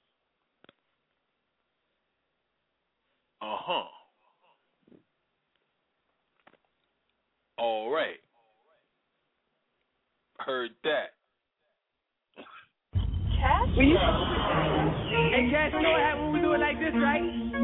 All right. Heard that. Cash? Hey, Cash, you know what happens when we do it like this, right?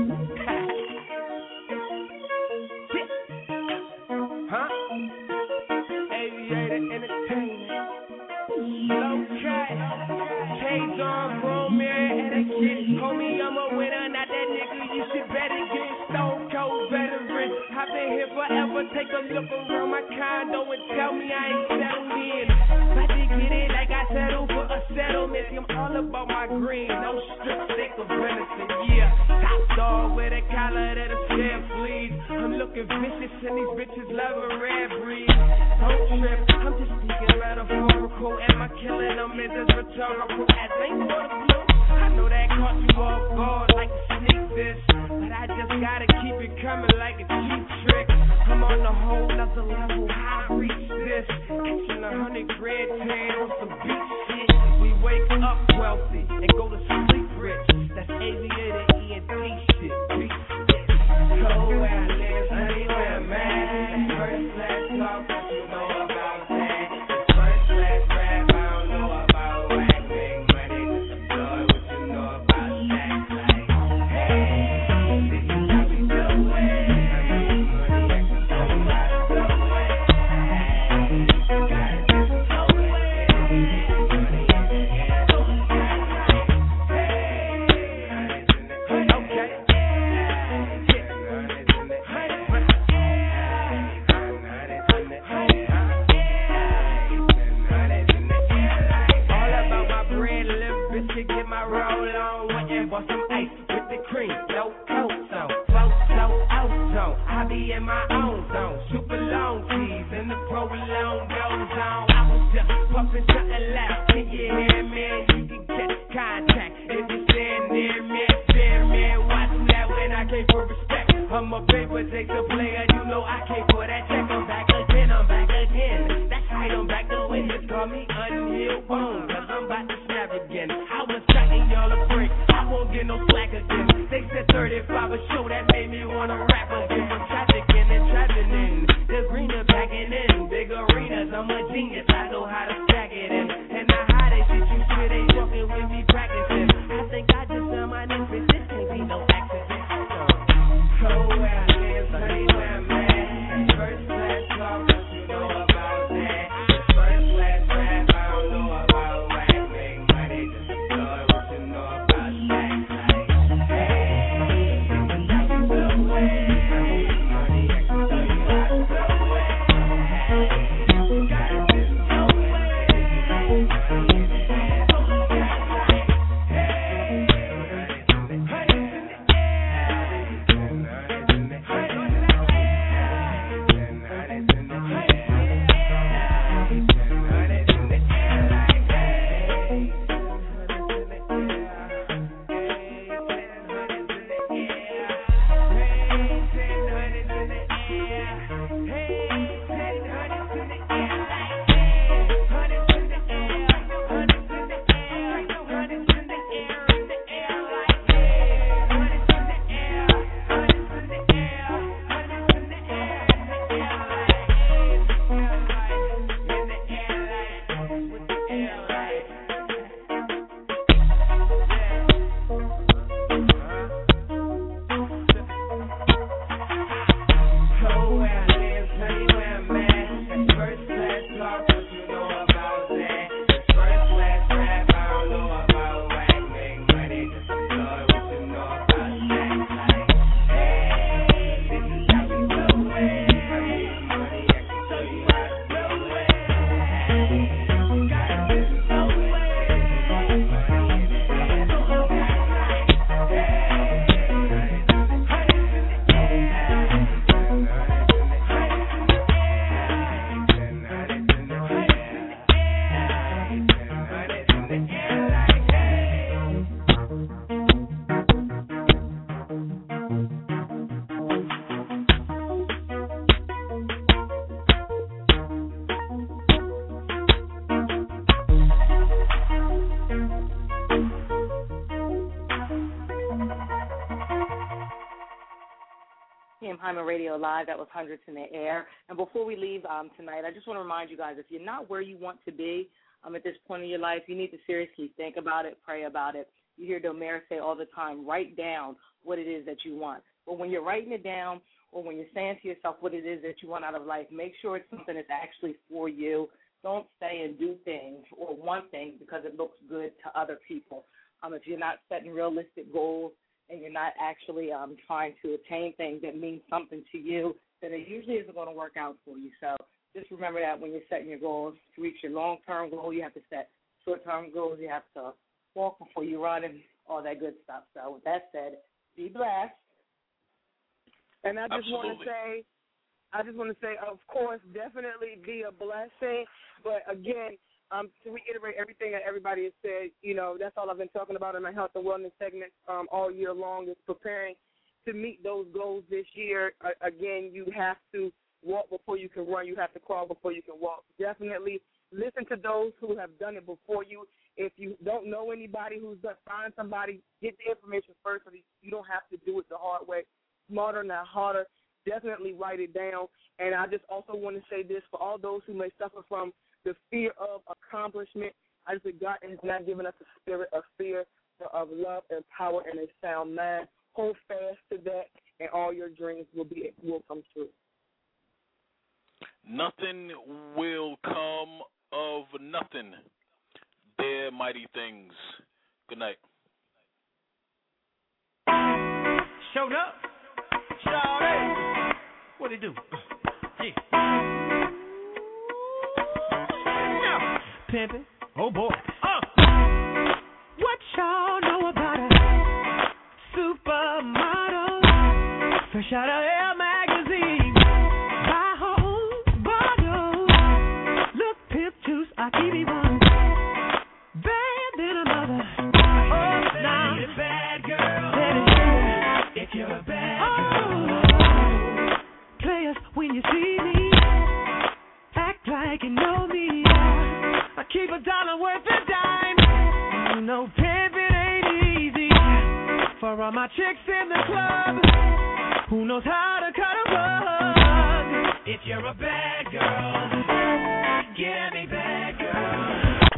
Huh? Aviator Entertainment. Low cut. K-Don, Bromere, etiquette. Homie, I'm a winner, not that nigga. You should better get stone cold veteran. I've been here forever. Take a look around my condo and tell me I ain't settled in. About to get it like I settled for a settlement. I'm all about my green. No strip stick of venison. Yeah, top dog with a collar that a share bleeds. I'm looking vicious and these bitches love a rare breed. Don't trip, I'm just speaking metaphorical. And my killing them is as rhetorical as ain't for the blue. I know that caught you off guard like a sneak this, but I just gotta keep it coming like a cheap trick. I'm on a whole nother level, how I reach this. Catching 100 grand tan on some beach shit. We wake up wealthy and go to sleep rich. That's aviator ENT shit. So where I live, honey, where I'm at. First class talk, what you know about that? First class rap, I don't know about whack. Big money to deploy, what you know about that? Like, hey, did you know we do it? In my own zone, super long keys and the provolone goes on. I was just puffing something loud. Can you hear me? You can get contact if you stand near me. Fear me, why do that when I came for respect? I'm a paper chaser player, you know I came for that check. I'm back again, I'm back again. That's right, I'm back to win. Just call me unhealed bone, cause I'm about to snap again. I was cutting y'all a break, I won't get no slack again. They said 35 a show, that made me wanna rap again. The greener backing in big arenas. I'm a genius. I know how to stack it in. And I hide that shit. You shit ain't fucking with me practicing. I think I just found my new position. Can't be no accident. So where I live, honey, where I'm at. First class talk, what you know about that? First class rap, I don't know about whack. Make money just to deploy, what you know about that? Like, hey, you know way. Hyman Radio Live. That was Hundreds in the Air. And before we leave tonight, I just want to remind you guys, if you're not where you want to be at this point in your life, you need to seriously think about it, pray about it. You hear Domaire say all the time, write down what it is that you want. But when you're writing it down or when you're saying to yourself what it is that you want out of life, make sure it's something that's actually for you. Don't say and do things or want things because it looks good to other people. If you're not setting realistic goals and you're not actually trying to attain things that mean something to you, then it usually isn't going to work out for you. So just remember that when you're setting your goals. To reach your long-term goal, you have to set short-term goals. You have to walk before you run and all that good stuff. So with that said, be blessed. And I just want to say, of course, definitely be a blessing. But again, to reiterate everything that everybody has said, that's all I've been talking about in my health and wellness segment all year long is preparing to meet those goals this year. Again, you have to walk before you can run. You have to crawl before you can walk. Definitely listen to those who have done it before you. If you don't know anybody who's done, find somebody, get the information first so that you don't have to do it the hard way. Smarter, not harder. Definitely write it down. And I just also want to say this for all those who may suffer from the fear of accomplishment. I just think God has not given us a spirit of fear, but of love and power and a sound mind. Hold fast to that, and all your dreams will come true. Nothing will come of nothing. They're mighty things. Good night. Showed up. Shawty. What'd he do? Yeah. Pimpin'. Oh boy. What y'all know about a supermodel? Fresh out of Elle magazine. Buy her own bottle. Look, pimp juice, I keep it one. Bad than a mother. Oh, now you're a bad girl. If you're a bad girl. Players, when you see me, act like you know me. I keep a dollar worth a dime. No pimpin' ain't easy. For all my chicks in the club, who knows how to cut a rug? If you're a bad girl, get me bad girl.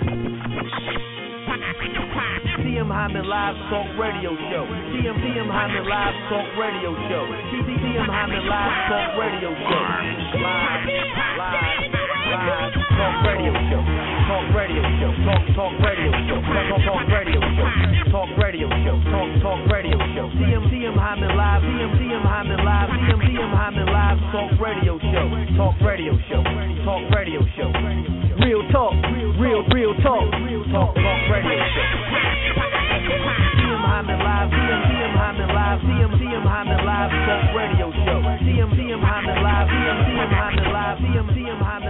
TM Hyman Live Talk Radio Show. TM Hyman Live Talk Radio Show. TM Hyman Live Talk Radio Show. Live Talk Radio Show. Talk Radio Show. Talk Radio Show. Talk Radio Show. Talk Radio Show. Talk Radio Show. TM Hyman Live. TM Hyman Live. TM Hyman Live Talk Radio Show. Talk Radio Show. Talk Radio Show. Real talk. Real talk. Talk Radio Show. TM Hyman Live. TM Hyman Live. TM Hyman Live Talk Radio Show. TM Hyman Live. TM Hyman Live. TM Hyman